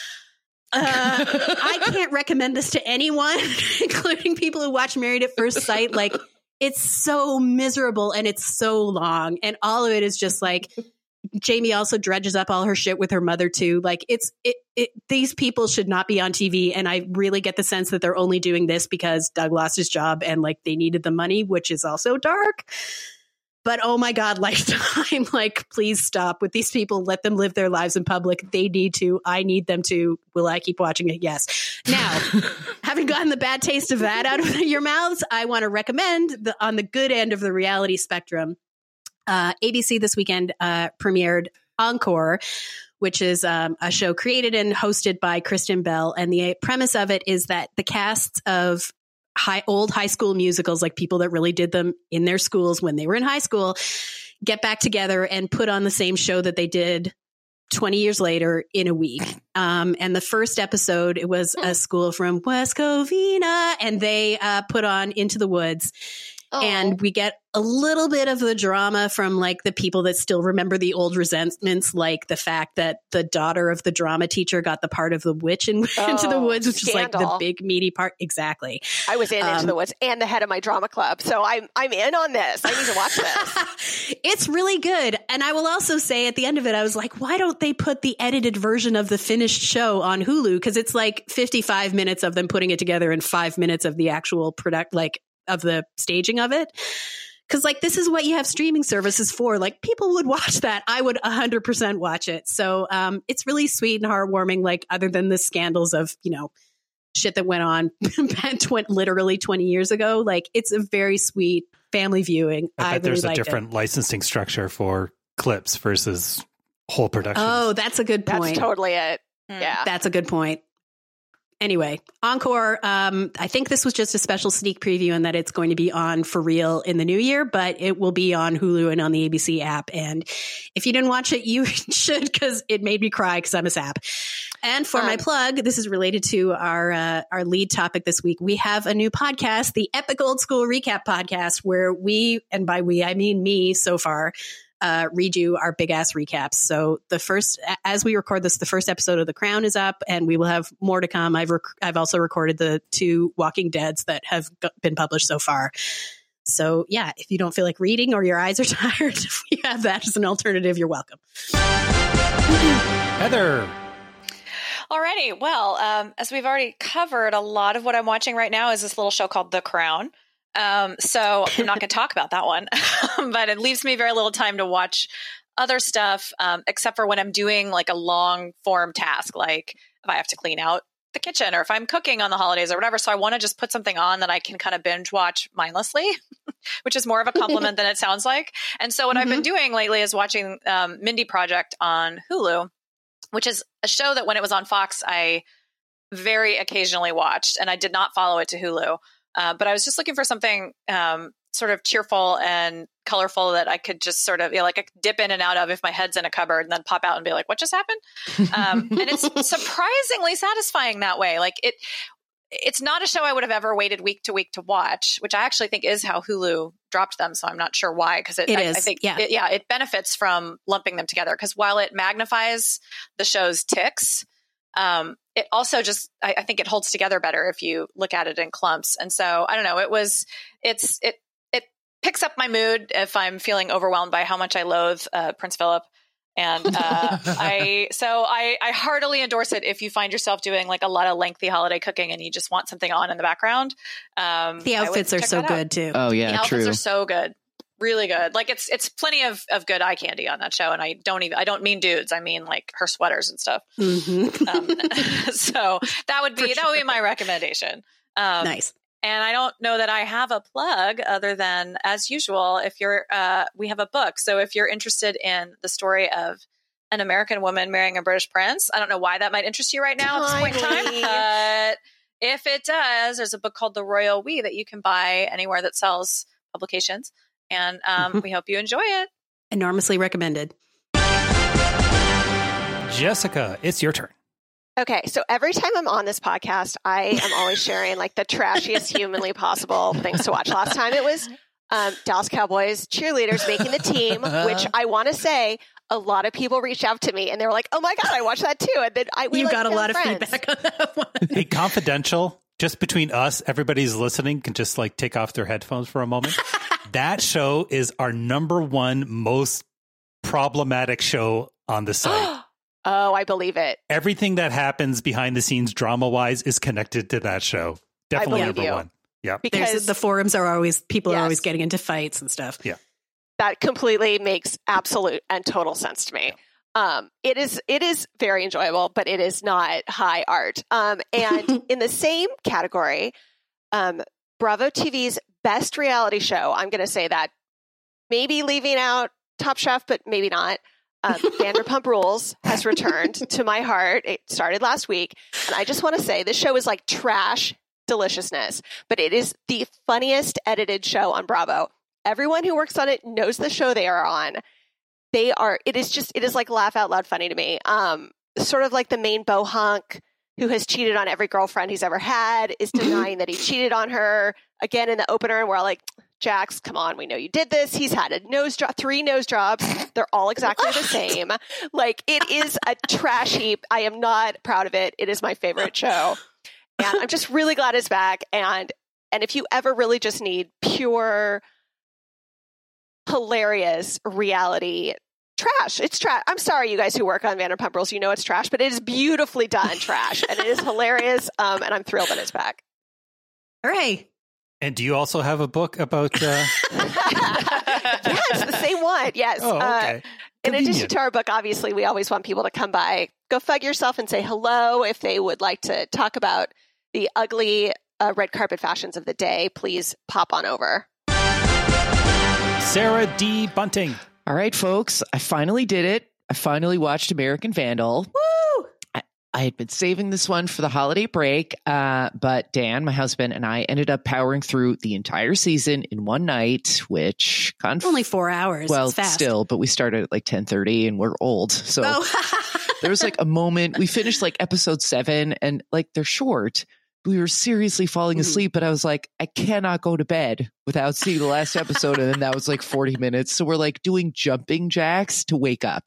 I can't recommend this to anyone, including people who watch Married at First Sight. Like, it's so miserable and it's so long. And all of it is just like, Jamie also dredges up all her shit with her mother too. Like, these people should not be on TV. And I really get the sense that they're only doing this because Doug lost his job and like they needed the money, which is also dark. But oh my God, Lifetime, like, please stop with these people. Let them live their lives in public. They need to. I need them to. Will I keep watching it? Yes. Now, having gotten the bad taste of that out of your mouths, I want to recommend on the good end of the reality spectrum. ABC this weekend premiered Encore, which is a show created and hosted by Kristen Bell. And the premise of it is that the casts of old high school musicals, like people that really did them in their schools when they were in high school, get back together and put on the same show that they did 20 years later in a week. And the first episode, it was a school from West Covina, and they put on Into the Woods. And we get a little bit of the drama from like the people that still remember the old resentments, like the fact that the daughter of the drama teacher got the part of the witch in Into the Woods, which is like the big meaty part. Exactly. I was in Into the Woods and the head of my drama club. So I'm in on this. I need to watch this. It's really good. And I will also say at the end of it, I was like, why don't they put the edited version of the finished show on Hulu? Because it's like 55 minutes of them putting it together and 5 minutes of the actual product, like of the staging of it. Because like, this is what you have streaming services for. Like, people would watch that. I would 100% watch it. So it's really sweet and heartwarming, like, other than the scandals of, shit that went on literally 20 years ago. Like, it's a very sweet family viewing. I bet there's a different licensing structure for clips versus whole productions. Oh, that's a good point. That's totally it. Yeah. That's a good point. Anyway, Encore, I think this was just a special sneak preview and that it's going to be on for real in the new year, but it will be on Hulu and on the ABC app. And if you didn't watch it, you should, because it made me cry because I'm a sap. And for my plug, this is related to our lead topic this week. We have a new podcast, the Epic Old School Recap Podcast, where we, and by we, I mean me so far, redo our big ass recaps. So as we record this, the first episode of The Crown is up, and we will have more to come. I've also recorded the 2 Walking Deads that have been published so far. So yeah, if you don't feel like reading or your eyes are tired, if you have that as an alternative, you're welcome. Heather. Alrighty. Well, as we've already covered, a lot of what I'm watching right now is this little show called The Crown. So I'm not going to talk about that one, but it leaves me very little time to watch other stuff, except for when I'm doing like a long form task, like if I have to clean out the kitchen or if I'm cooking on the holidays or whatever. So I want to just put something on that I can kind of binge watch mindlessly, which is more of a compliment than it sounds like. And so what I've been doing lately is watching Mindy Project on Hulu, which is a show that when it was on Fox, I very occasionally watched, and I did not follow it to Hulu. But I was just looking for something sort of cheerful and colorful that I could just sort of, like dip in and out of if my head's in a cupboard and then pop out and be like, what just happened? And it's surprisingly satisfying that way. Like it's not a show I would have ever waited week to week to watch, which I actually think is how Hulu dropped them. So I'm not sure why, because I think it benefits from lumping them together. Because while it magnifies the show's tics, it also just, I think it holds together better if you look at it in clumps. And so I don't know, it picks up my mood if I'm feeling overwhelmed by how much I loathe Prince Philip. And I heartily endorse it if you find yourself doing like a lot of lengthy holiday cooking and you just want something on in the background. The outfits are so good too. Oh yeah, the outfits are so good. Really good. Like it's plenty of good eye candy on that show. And I don't mean dudes. I mean like her sweaters and stuff. So that would be my recommendation. Nice. And I don't know that I have a plug other than, as usual, if you're, we have a book. So if you're interested in the story of an American woman marrying a British prince, I don't know why that might interest you right now at this point in time, but if it does, there's a book called The Royal We that you can buy anywhere that sells publications. And we hope you enjoy it. Enormously recommended. Jessica, it's your turn. Okay, so every time I'm on this podcast, I am always sharing like the trashiest humanly possible things to watch. Last time it was Dallas Cowboys cheerleaders making the team, which I want to say a lot of people reached out to me and they were like, "Oh my god, I watched that too!" And then we got a lot of feedback on that one. Hey, confidential, just between us, everybody's listening can just like take off their headphones for a moment. That show is our number one most problematic show on the site. Oh, I believe it. Everything that happens behind the scenes drama-wise is connected to that show. Definitely number one. Yeah. Because the forums are always, people are always getting into fights and stuff. Yeah. That completely makes absolute and total sense to me. It is very enjoyable, but it is not high art. And in the same category, Bravo TV's best reality show, I'm going to say that, maybe leaving out Top Chef, but maybe not. Vanderpump Rules has returned to my heart. It started last week. And I just want to say this show is like trash deliciousness, but it is the funniest edited show on Bravo. Everyone who works on it knows the show they are on. It is like laugh out loud funny to me. Sort of like the main bohunk who has cheated on every girlfriend he's ever had is denying that he cheated on her. Again, in the opener, and we're like, Jax, come on, we know you did this. He's had a 3 nose jobs. They're all exactly the same. Like, it is a trash heap. I am not proud of it. It is my favorite show. And I'm just really glad it's back. And if you ever really just need pure, hilarious reality trash, it's trash. I'm sorry, you guys who work on Vanderpump Rules, you know it's trash, but it is beautifully done trash. And it is hilarious. And I'm thrilled that it's back. Hooray. And do you also have a book about... Yes, the same one. Yes. Oh, okay. In addition to our book, obviously, we always want people to come by, go fug yourself and say hello. If they would like to talk about the ugly red carpet fashions of the day, please pop on over. Sarah D. Bunting. All right, folks, I finally did it. I finally watched American Vandal. Woo! I had been saving this one for the holiday break, but Dan, my husband, and I ended up powering through the entire season in one night, which only 4 hours. Well, it's fast. Still, but we started at like 10:30, and we're old, so there was like a moment. We finished like episode 7, and like they're short. We were seriously falling asleep, but I was like, I cannot go to bed without seeing the last episode, and then that was like 40 minutes. So we're like doing jumping jacks to wake up.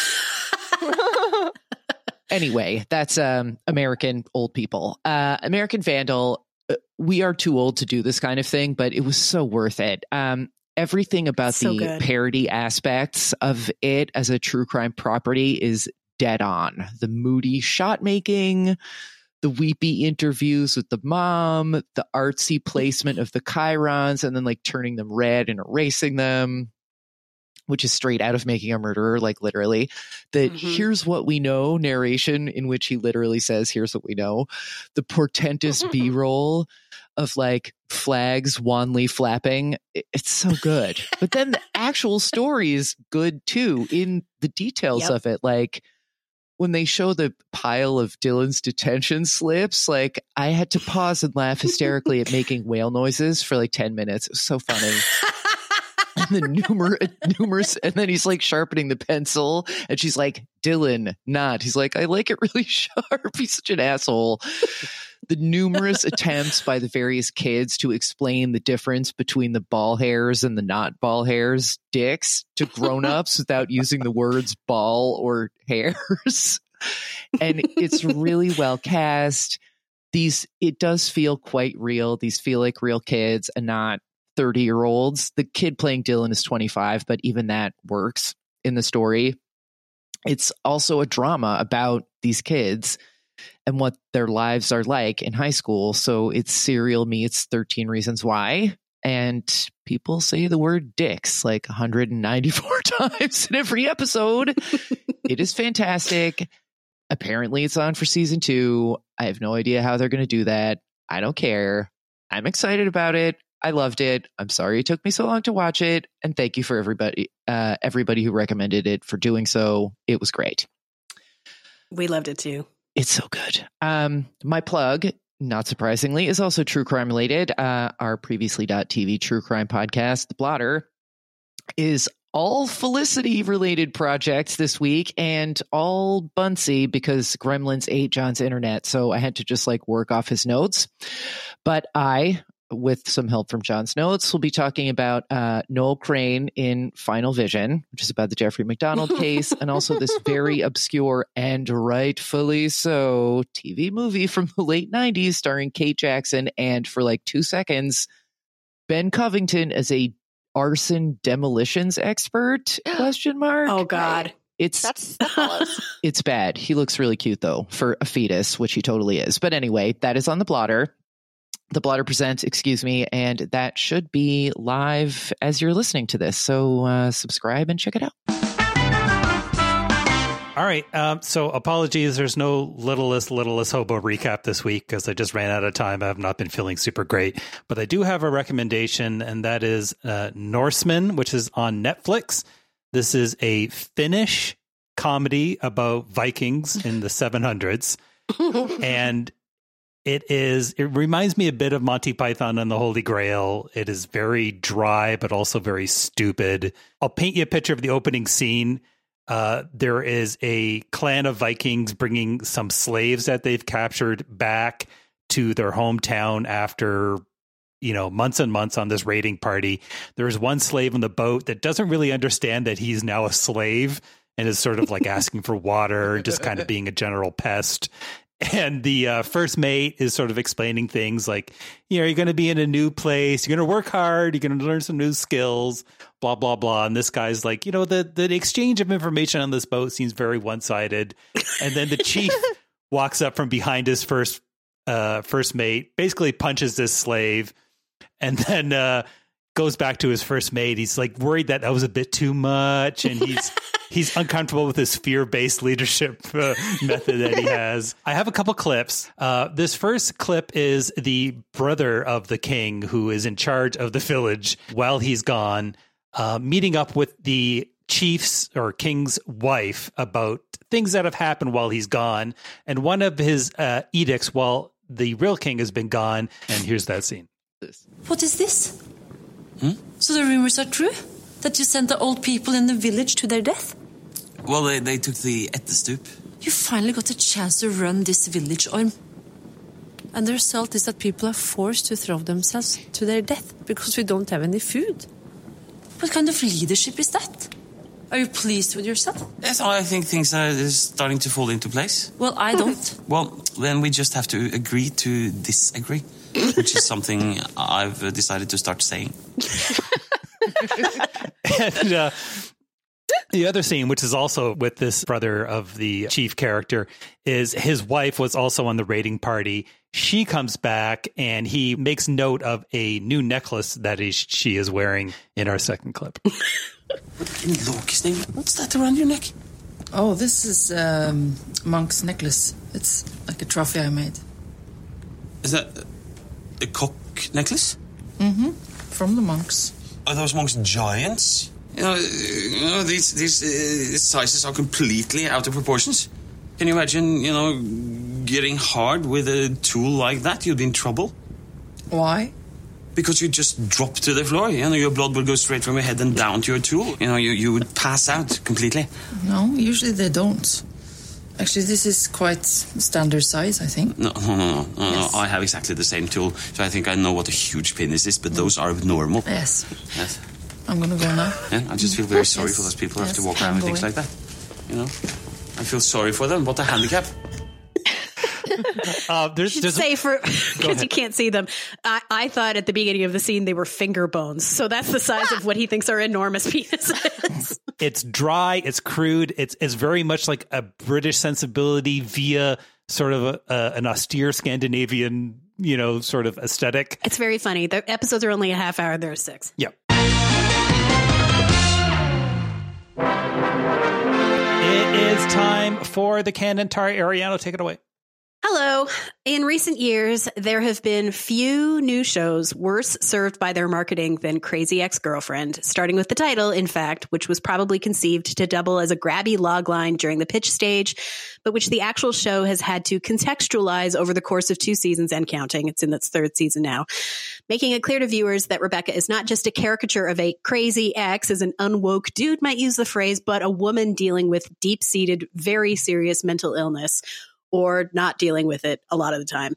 Anyway, that's American old people. American Vandal, we are too old to do this kind of thing, but it was so worth it. Everything about the parody aspects of it as a true crime property is dead on. The moody shot making, the weepy interviews with the mom, the artsy placement of the chyrons, and then like turning them red and erasing them. which is straight out of Making a Murderer, like literally, that here's what we know narration in which he literally says, here's what we know. The portentous B-roll of like flags wanly flapping. It's so good. But then the actual story is good too in the details of it. Like when they show the pile of Dylan's detention slips, like I had to pause and laugh hysterically at making whale noises for like 10 minutes. It was so funny. And the numerous, and then he's like sharpening the pencil, and she's like, Dylan, not. He's like, I like it really sharp. He's such an asshole. The numerous attempts by the various kids to explain the difference between the ball hairs and the not ball hairs dicks to grown-ups without using the words ball or hairs. And it's really well cast. It does feel quite real. These feel like real kids and not 30-year-olds. The kid playing Dylan is 25, but even that works in the story. It's also a drama about these kids and what their lives are like in high school. So it's Serial meets 13 Reasons Why. And people say the word dicks like 194 times in every episode. It is fantastic. Apparently it's on for season 2. I have no idea how they're going to do that. I don't care. I'm excited about it. I loved it. I'm sorry it took me so long to watch it. And thank you for everybody who recommended it for doing so. It was great. We loved it too. It's so good. My plug, not surprisingly, is also true crime related. Our Previously.tv true crime podcast, The Blotter, is all Felicity related projects this week and all Bunsey because Gremlins ate John's internet. So I had to just like work off his notes. But I, with some help from John's notes, we'll be talking about Noel Crane in Final Vision, which is about the Jeffrey McDonald case, and also this very obscure and rightfully so TV movie from the late 90s starring Kate Jackson and, for like 2 seconds, Ben Covington as a arson demolitions expert? ? Oh God. That's It's bad. He looks really cute though for a fetus, which he totally is. But anyway, that is on The Blotter. The Blotter presents, and that should be live as you're listening to this. So subscribe and check it out. All right. So apologies. There's no littlest hobo recap this week because I just ran out of time. I have not been feeling super great, but I do have a recommendation, and that is Norseman, which is on Netflix. This is a Finnish comedy about Vikings in the 700s. And it reminds me a bit of Monty Python and the Holy Grail. It is very dry, but also very stupid. I'll paint you a picture of the opening scene. There is a clan of Vikings bringing some slaves that they've captured back to their hometown after, months and months on this raiding party. There's one slave on the boat that doesn't really understand that he's now a slave and is sort of like asking for water, just kind of being a general pest. And the first mate is sort of explaining things like, you're going to be in a new place. You're going to work hard. You're going to learn some new skills, blah, blah, blah. And this guy's like, the exchange of information on this boat seems very one-sided. And then the chief walks up from behind his first mate, basically punches this slave, and then goes back to his first mate. He's like worried that was a bit too much. And he's uncomfortable with his fear-based leadership method that he has. I have a couple clips. This first clip is the brother of the king who is in charge of the village while he's gone, meeting up with the chief's or king's wife about things that have happened while he's gone. And one of his edicts while the real king has been gone. And here's that scene. What is this? So the rumors are true? That you sent the old people in the village to their death? Well, they took the Etterstup. You finally got a chance to run this village, Orm. And the result is that people are forced to throw themselves to their death because we don't have any food. What kind of leadership is that? Are you pleased with yourself? Yes, I think things are starting to fall into place. Well, I don't. Well, then we just have to agree to disagree, which is something I've decided to start saying. And the other scene, which is also with this brother of the chief character, is his wife was also on the raiding party. She comes back and he makes note of a new necklace that she is wearing in our second clip. What in Loki's name? What's that around your neck? Oh, this is Monk's necklace. It's like a trophy I made. Is that a cock necklace? Mm-hmm. From the monks. Are those monks giants? You know, these sizes are completely out of proportions. Can you imagine, getting hard with a tool like that? You'd be in trouble. Why? Because you just drop to the floor. Your blood would go straight from your head and down to your tool. You would pass out completely. No, usually they don't. Actually, this is quite standard size, I think. No. Yes. I have exactly the same tool, so I think I know what a huge penis is, but those are normal. Yes. I'm gonna go now. Yeah, I just feel very sorry for those people who have to walk around with things like that. I feel sorry for them. What a handicap. There's say because you can't see them. I thought at the beginning of the scene they were finger bones, so that's the size of what he thinks are enormous penises. It's dry, it's crude, it's very much like a British sensibility via sort of an austere Scandinavian, sort of aesthetic. It's very funny. The episodes are only a half hour. There are 6. Yep. It is time for the canon. Tari Ariano, take it away. Hello. In recent years, there have been few new shows worse served by their marketing than Crazy Ex-Girlfriend, starting with the title, in fact, which was probably conceived to double as a grabby logline during the pitch stage, but which the actual show has had to contextualize over the course of 2 seasons and counting. It's in its 3rd season now, making it clear to viewers that Rebecca is not just a caricature of a crazy ex, as an unwoke dude might use the phrase, but a woman dealing with deep-seated, very serious mental illness, or not dealing with it a lot of the time.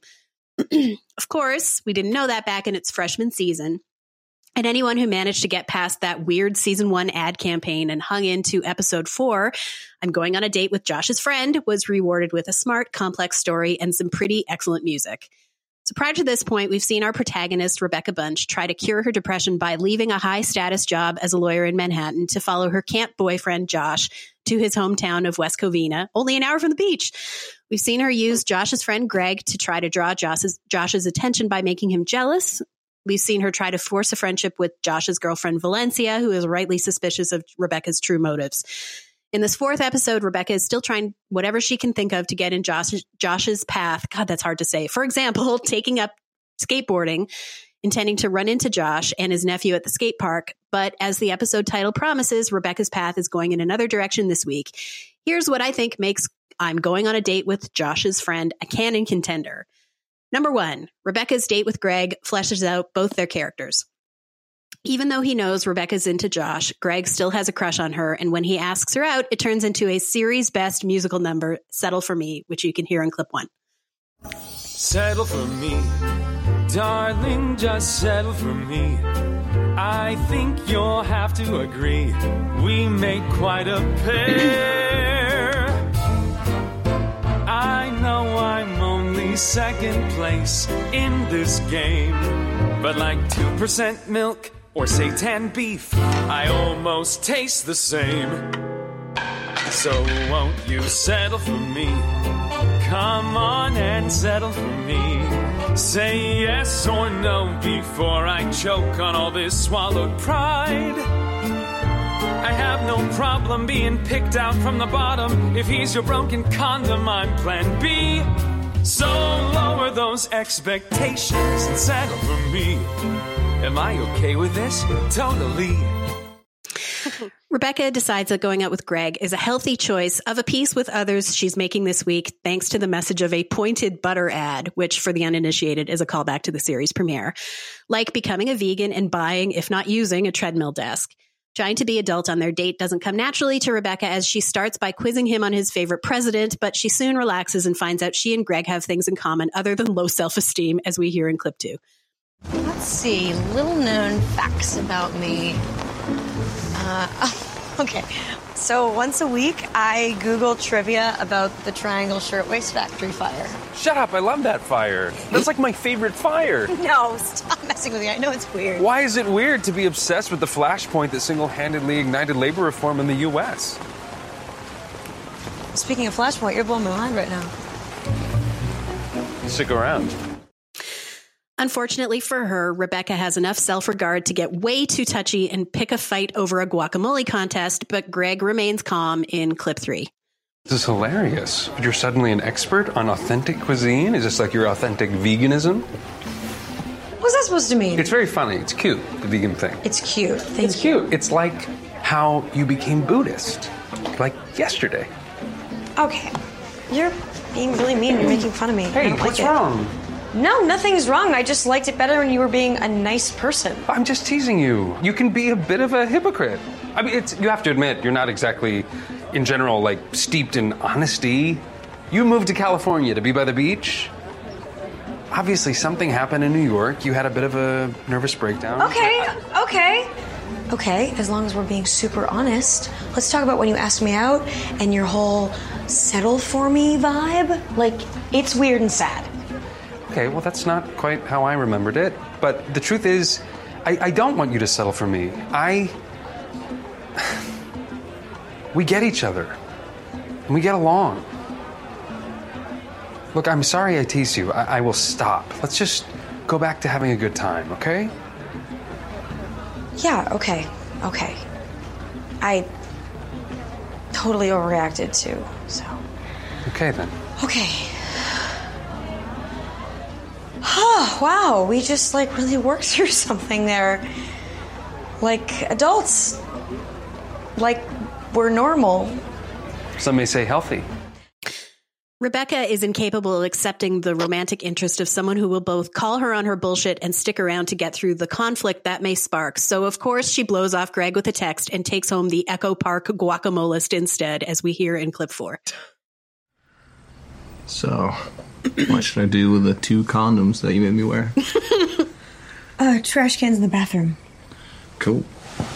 Of course, we didn't know that back in its freshman season. And anyone who managed to get past that weird season 1 ad campaign and hung into episode 4, I'm Going on a Date with Josh's Friend, was rewarded with a smart, complex story and some pretty excellent music. So prior to this point, we've seen our protagonist, Rebecca Bunch, try to cure her depression by leaving a high-status job as a lawyer in Manhattan to follow her camp boyfriend, Josh, to his hometown of West Covina, only an hour from the beach. We've seen her use Josh's friend, Greg, to try to draw Josh's attention by making him jealous. We've seen her try to force a friendship with Josh's girlfriend, Valencia, who is rightly suspicious of Rebecca's true motives. In this 4th episode, Rebecca is still trying whatever she can think of to get in Josh's path. God, that's hard to say. For example, taking up skateboarding, intending to run into Josh and his nephew at the skate park. But as the episode title promises, Rebecca's path is going in another direction this week. Here's what I think makes I'm Going on a Date with Josh's Friend a canon contender. Number 1, Rebecca's date with Greg fleshes out both their characters. Even though he knows Rebecca's into Josh, Greg still has a crush on her, and when he asks her out, it turns into a series best musical number, Settle for Me, which you can hear in clip 1. Settle for me, darling, just settle for me. I think you'll have to agree, we make quite a pair. I know I'm only second place in this game, but like 2% milk or seitan beef, I almost taste the same. So won't you settle for me? Come on and settle for me. Say yes or no before I choke on all this swallowed pride. I have no problem being picked out from the bottom. If he's your broken condom, I'm plan B. So lower those expectations and settle for me. Am I okay with this? Totally. Rebecca decides that going out with Greg is a healthy choice of a piece with others she's making this week, thanks to the message of a pointed butter ad, which for the uninitiated is a callback to the series premiere, like becoming a vegan and buying, if not using, a treadmill desk. Trying to be adult on their date doesn't come naturally to Rebecca, as she starts by quizzing him on his favorite president, but she soon relaxes and finds out she and Greg have things in common other than low self-esteem, as we hear in clip 2. Let's see, little known facts about me. Okay, so once a week I Google trivia about the Triangle Shirtwaist Factory fire. Shut up, I love that fire. That's like my favorite fire. No, stop messing with me. I know it's weird. Why is it weird to be obsessed with the flashpoint that single-handedly ignited labor reform in the U.S.? Speaking of flashpoint, you're blowing my mind right now. Stick around. Unfortunately for her, Rebecca has enough self-regard to get way too touchy and pick a fight over a guacamole contest, but Greg remains calm in clip 3. This is hilarious. You're suddenly an expert on authentic cuisine? Is this like your authentic veganism? What's that supposed to mean? It's very funny. It's cute, the vegan thing. It's cute. It's cute. It's like how you became Buddhist, like yesterday. Okay. You're being really mean. You're making fun of me. Hey, what's wrong? No, nothing's wrong. I just liked it better when you were being a nice person. I'm just teasing you. You can be a bit of a hypocrite. I mean, you have to admit, you're not exactly, in general, like, steeped in honesty. You moved to California to be by the beach. Obviously, something happened in New York. You had a bit of a nervous breakdown. Okay, as long as we're being super honest, let's talk about when you asked me out and your whole settle for me vibe. Like, it's weird and sad. Okay, well, that's not quite how I remembered it. But the truth is, I don't want you to settle for me. We get each other. And we get along. Look, I'm sorry I tease you. I will stop. Let's just go back to having a good time, okay? Yeah, okay. I totally overreacted too, so. Okay, then. Okay. Oh, wow, we just, like, really worked through something there. Like adults. Like, we're normal. Some may say healthy. Rebecca is incapable of accepting the romantic interest of someone who will both call her on her bullshit and stick around to get through the conflict that may spark. So, of course, she blows off Greg with a text and takes home the Echo Park guacamolist instead, as we hear in clip 4. So, what should I do with the 2 condoms that you made me wear? Trash cans in the bathroom. Cool.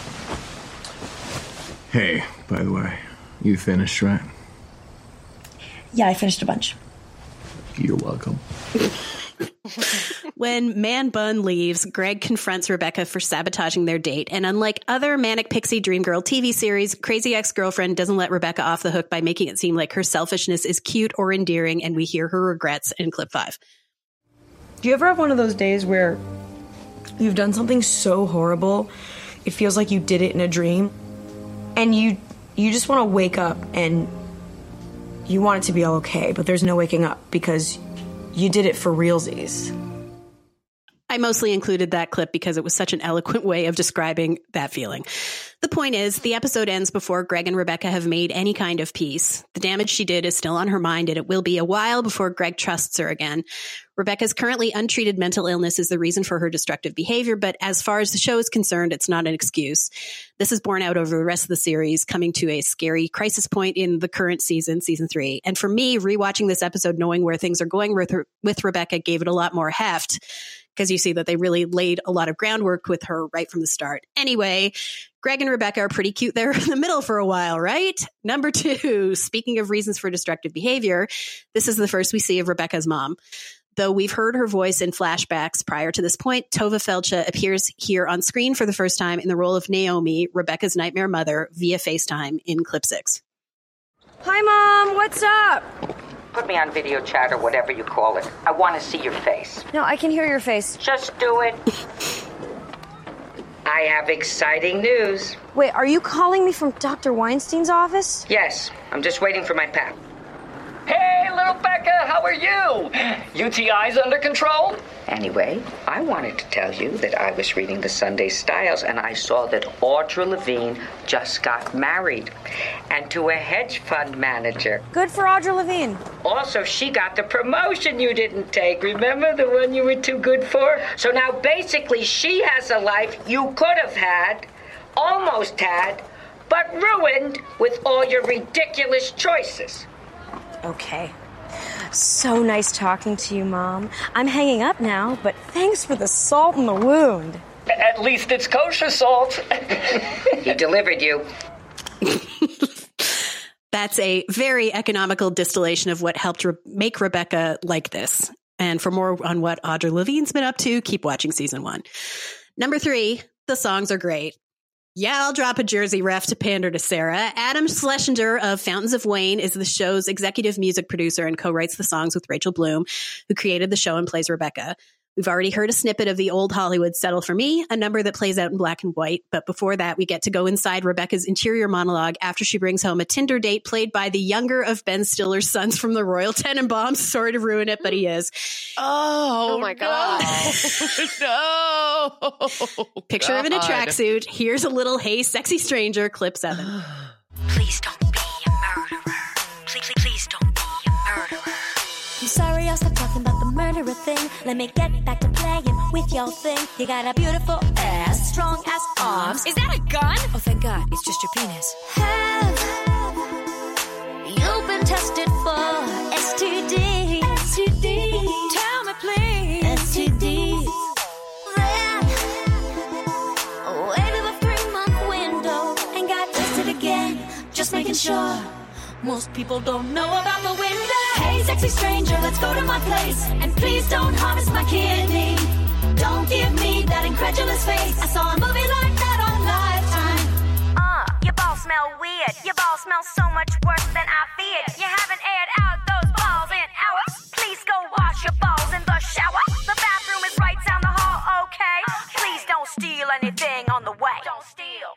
Hey, by the way, you finished, right? Yeah, I finished a bunch. You're welcome. When Man Bun leaves, Greg confronts Rebecca for sabotaging their date. And unlike other Manic Pixie Dream Girl TV series, Crazy Ex-Girlfriend doesn't let Rebecca off the hook by making it seem like her selfishness is cute or endearing, and we hear her regrets in clip 5. Do you ever have one of those days where you've done something so horrible, it feels like you did it in a dream, and you just want to wake up and you want it to be all okay, but there's no waking up because you did it for realsies? I mostly included that clip because it was such an eloquent way of describing that feeling. The point is, the episode ends before Greg and Rebecca have made any kind of peace. The damage she did is still on her mind, and it will be a while before Greg trusts her again. Rebecca's currently untreated mental illness is the reason for her destructive behavior, but as far as the show is concerned, it's not an excuse. This is borne out over the rest of the series, coming to a scary crisis point in the current season 3. And for me, rewatching this episode, knowing where things are going with Rebecca gave it a lot more heft, because you see that they really laid a lot of groundwork with her right from the start. Anyway, Greg and Rebecca are pretty cute there in the middle for a while, right? Number 2, speaking of reasons for destructive behavior, this is the first we see of Rebecca's mom. Though we've heard her voice in flashbacks prior to this point, Tova Feldsha appears here on screen for the first time in the role of Naomi, Rebecca's nightmare mother, via FaceTime in clip 6. Hi, Mom. What's up? Put me on video chat or whatever you call it. I want to see your face. No, I can hear your face. Just do it. I have exciting news. Wait, are you calling me from Dr. Weinstein's office? Yes, I'm just waiting for my pap. Hey, little Becca, how are you? UTI's under control? Anyway, I wanted to tell you that I was reading the Sunday Styles and I saw that Audra Levine just got married. And to a hedge fund manager. Good for Audra Levine. Also, she got the promotion you didn't take. Remember the one you were too good for? So now basically she has a life you could have had, almost had, but ruined with all your ridiculous choices. Okay. So nice talking to you, Mom. I'm hanging up now, but thanks for the salt in the wound. At least it's kosher salt. He delivered you. That's a very economical distillation of what helped make Rebecca like this. And for more on what Audra Levine's been up to, keep watching season 1. Number 3, the songs are great. Yeah, I'll drop a Jersey ref to pander to Sarah. Adam Schlesinger of Fountains of Wayne is the show's executive music producer and co-writes the songs with Rachel Bloom, who created the show and plays Rebecca. We've already heard a snippet of the old Hollywood Settle for Me, a number that plays out in black and white. But before that, we get to go inside Rebecca's interior monologue after she brings home a Tinder date played by the younger of Ben Stiller's sons from the Royal Tenenbaums. Sorry to ruin it, but he is. Oh my God. No. Picture him in a tracksuit. Here's a little Hey Sexy Stranger, clip 7. Please don't be a murderer. Please don't be a murderer. I'm sorry, I'll stop talking about the murderer thing. Let me get back to playing with your thing. You got a beautiful ass, strong ass arms. Is that a gun? Oh, thank God. It's just your penis. Have you been tested for STD? STD. Tell me, please. STD. Ran away to the 3-month window and got tested again. Just making sure. Most people don't know about the window. Hey, sexy stranger, let's go to my place. And please don't harvest my kidney. Don't give me that incredulous face. I saw a movie like that on Lifetime. Your balls smell weird. Your balls smell so much worse than I feared. You haven't aired out those balls in hours. Please go wash your balls in the shower. The bathroom is right down the hall, okay? Please don't steal anything on the way. Don't steal.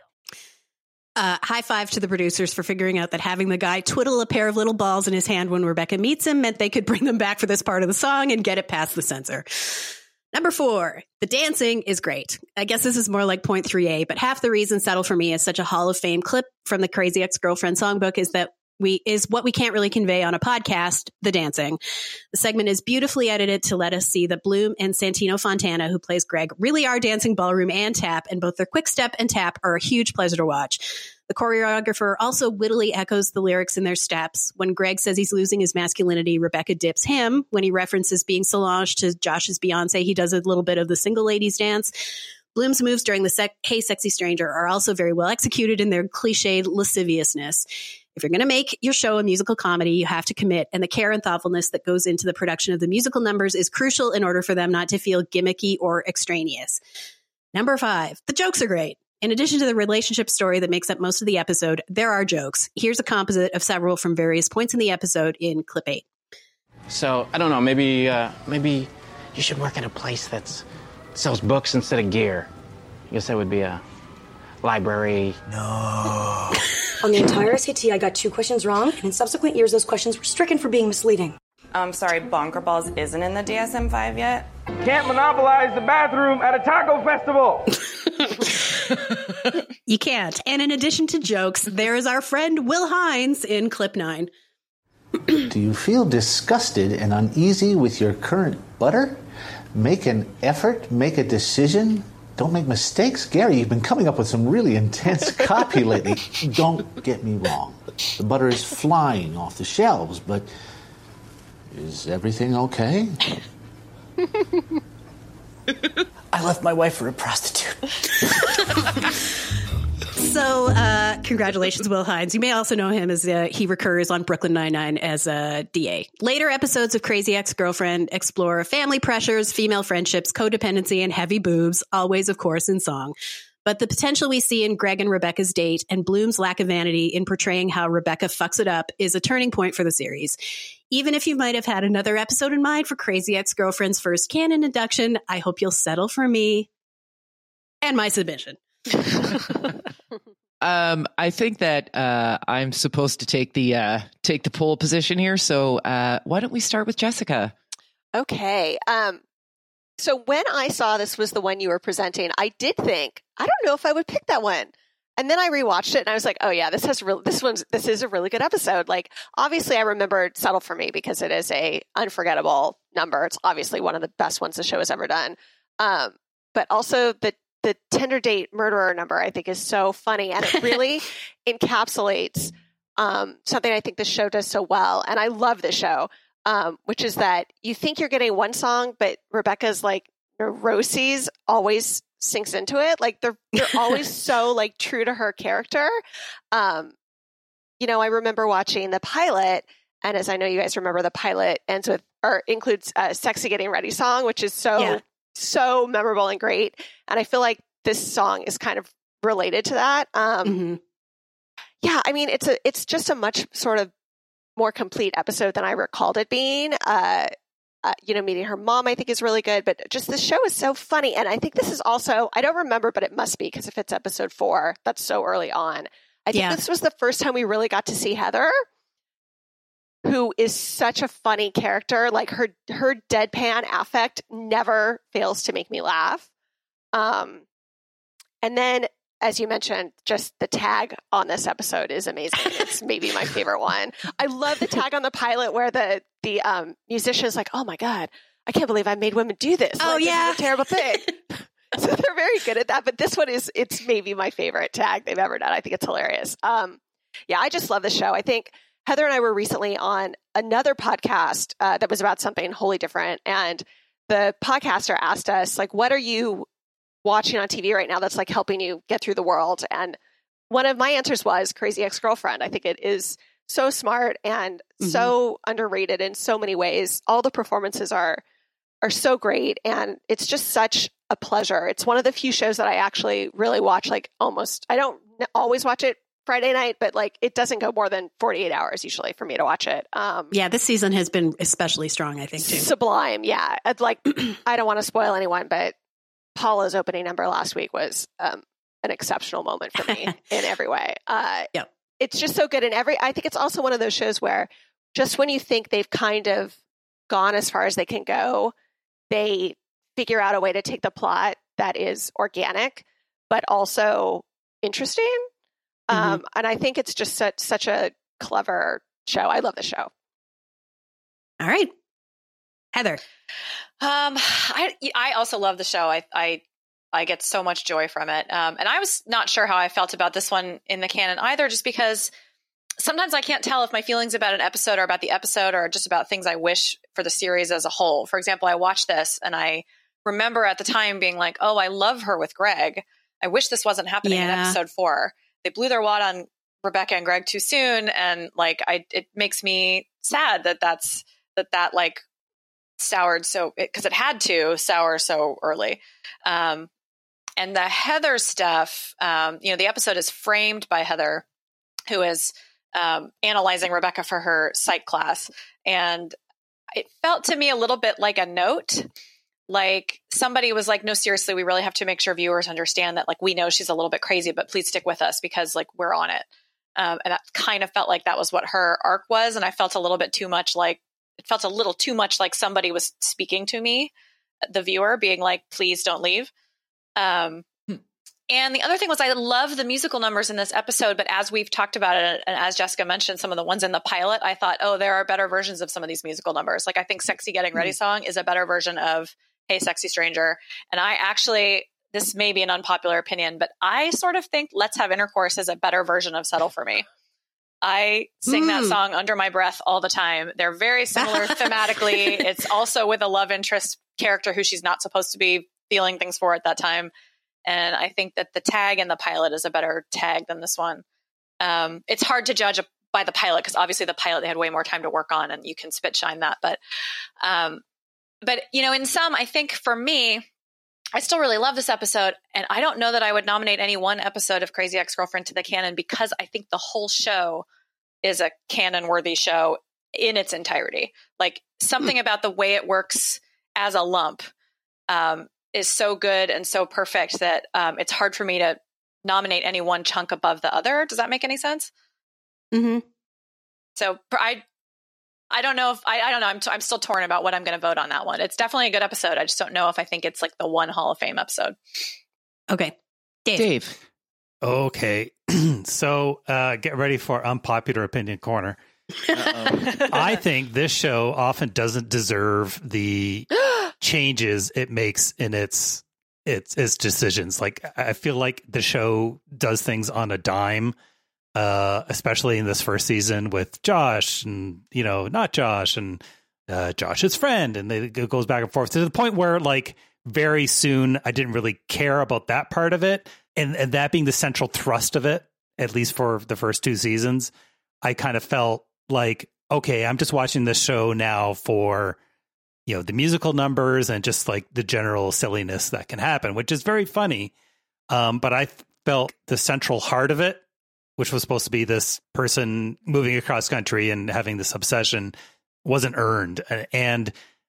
High five to the producers for figuring out that having the guy twiddle a pair of little balls in his hand when Rebecca meets him meant they could bring them back for this part of the song and get it past the censor. Number 4, the dancing is great. I guess this is more like point 3A, but half the reason Settle for Me is such a Hall of Fame clip from the Crazy Ex-Girlfriend songbook is what we can't really convey on a podcast, the dancing. The segment is beautifully edited to let us see that Bloom and Santino Fontana, who plays Greg, really are dancing ballroom and tap, and both their quick step and tap are a huge pleasure to watch. The choreographer also wittily echoes the lyrics in their steps. When Greg says he's losing his masculinity, Rebecca dips him. When he references being Solange to Josh's Beyonce, he does a little bit of the single ladies dance. Bloom's moves during the Hey Sexy Stranger are also very well executed in their cliched lasciviousness. If you're going to make your show a musical comedy, you have to commit, and the care and thoughtfulness that goes into the production of the musical numbers is crucial in order for them not to feel gimmicky or extraneous. Number 5, the jokes are great. In addition to the relationship story that makes up most of the episode, there are jokes. Here's a composite of several from various points in the episode in clip 8. So, I don't know, maybe you should work at a place that sells books instead of gear. I guess that would be a library. No. On the entire SAT, I got 2 questions wrong, and in subsequent years, those questions were stricken for being misleading. Sorry, Bonker Balls isn't in the DSM-5 yet. Can't monopolize the bathroom at a taco festival. You can't. And in addition to jokes, there is our friend Will Hines in clip 9. Do you feel disgusted and uneasy with your current butter? Make an effort, make a decision. Don't make mistakes. Gary, you've been coming up with some really intense copy lately. Don't get me wrong. The butter is flying off the shelves, but is everything okay? I left my wife for a prostitute. So, congratulations, Will Hines. You may also know him as he recurs on Brooklyn Nine-Nine as a DA. Later episodes of Crazy Ex-Girlfriend explore family pressures, female friendships, codependency, and heavy boobs, always, of course, in song. But the potential we see in Greg and Rebecca's date and Bloom's lack of vanity in portraying how Rebecca fucks it up is a turning point for the series. Even if you might have had another episode in mind for Crazy Ex-Girlfriend's first canon induction, I hope you'll settle for me and my submission. I think that I'm supposed to take the pole position here. So why don't we start with Jessica? Okay. So when I saw this was the one you were presenting, I did think, I don't know if I would pick that one. And then I rewatched it and I was like, oh yeah, this is a really good episode. Like, obviously I remembered Settle for Me because it is a unforgettable number. It's obviously one of the best ones the show has ever done. But also the Tinder date murderer number, I think, is so funny. And it really encapsulates something I think the show does so well. And I love the show, which is that you think you're getting one song, but Rebecca's like neuroses always sinks into it. Like they're always so like true to her character. I remember watching the pilot, and as I know you guys remember, the pilot includes a Sexy Getting Ready song, which is so memorable and great. And I feel like this song is kind of related to that. Yeah, I mean, it's just a much sort of more complete episode than I recalled it being. meeting her mom, I think is really good. But just the show is so funny. And I think this is also, I don't remember, but it must be because if it's episode 4, that's so early on. I think this was the first time we really got to see Heather, who is such a funny character. Like her deadpan affect never fails to make me laugh. And then, as you mentioned, just the tag on this episode is amazing. It's maybe my favorite one. I love the tag on the pilot where the musician is like, "Oh my God, I can't believe I made women do this. Oh, like, yeah. This is a terrible thing." So they're very good at that. But this one it's maybe my favorite tag they've ever done. I think it's hilarious. I just love the show. I think Heather and I were recently on another podcast that was about something wholly different. And the podcaster asked us, like, what are you watching on TV right now that's like helping you get through the world? And one of my answers was Crazy Ex-Girlfriend. I think it is so smart and so underrated in so many ways. All the performances are so great. And it's just such a pleasure. It's one of the few shows that I actually really watch, like almost, I don't always watch it Friday night, but like it doesn't go more than 48 hours usually for me to watch it. This season has been especially strong, I think, too. Sublime. Yeah. It's like, I don't want to spoil anyone, but Paula's opening number last week was an exceptional moment for me in every way. It's just so good. And I think it's also one of those shows where just when you think they've kind of gone as far as they can go, they figure out a way to take the plot that is organic, but also interesting. And I think it's just such a clever show. I love the show. All right. Heather. I also love the show. I get so much joy from it. And I was not sure how I felt about this one in the canon either, just because sometimes I can't tell if my feelings about an episode are about the episode or just about things I wish for the series as a whole. For example, I watched this and I remember at the time being like, oh, I love her with Greg. I wish this wasn't happening in episode 4. They blew their wad on Rebecca and Greg too soon. And like, it makes me sad that like soured because it had to sour so early. And the Heather stuff, the episode is framed by Heather, who is analyzing Rebecca for her psych class. And it felt to me a little bit like a note. Like somebody was like, no, seriously, we really have to make sure viewers understand that like we know she's a little bit crazy, but please stick with us because like we're on it. And that kind of felt like that was what her arc was. And I felt a little too much like somebody was speaking to me, the viewer, being like, please don't leave. And the other thing was I love the musical numbers in this episode, but as we've talked about it, and as Jessica mentioned, some of the ones in the pilot, I thought, oh, there are better versions of some of these musical numbers. Like I think Sexy Getting Ready song is a better version of Hey, Sexy Stranger. And I actually, this may be an unpopular opinion, but I sort of think Let's Have Intercourse is a better version of Settle for Me. I sing that song under my breath all the time. They're very similar thematically. It's also with a love interest character who she's not supposed to be feeling things for at that time. And I think that the tag in the pilot is a better tag than this one. It's hard to judge by the pilot because obviously the pilot they had way more time to work on and you can spit shine that. But in some, I think for me, I still really love this episode. And I don't know that I would nominate any one episode of Crazy Ex-Girlfriend to the canon because I think the whole show is a canon-worthy show in its entirety. Like something about the way it works as a lump is so good and so perfect that it's hard for me to nominate any one chunk above the other. Does that make any sense? Mm-hmm. So I don't know if I don't know. I'm still torn about what I'm going to vote on that one. It's definitely a good episode. I just don't know if I think it's like the one Hall of Fame episode. Okay. Dave. Okay. So get ready for unpopular opinion corner. I think this show often doesn't deserve the changes it makes in its decisions. Like I feel like the show does things on a dime, especially in this first season with Josh and not Josh and Josh's friend, and it goes back and forth to the point where like very soon I didn't really care about that part of it, and that being the central thrust of it, at least for the first 2 seasons. I kind of felt like, okay, I'm just watching this show now for the musical numbers and just like the general silliness that can happen, which is very funny. But I felt the central heart of it, which was supposed to be this person moving across country and having this obsession, wasn't earned. And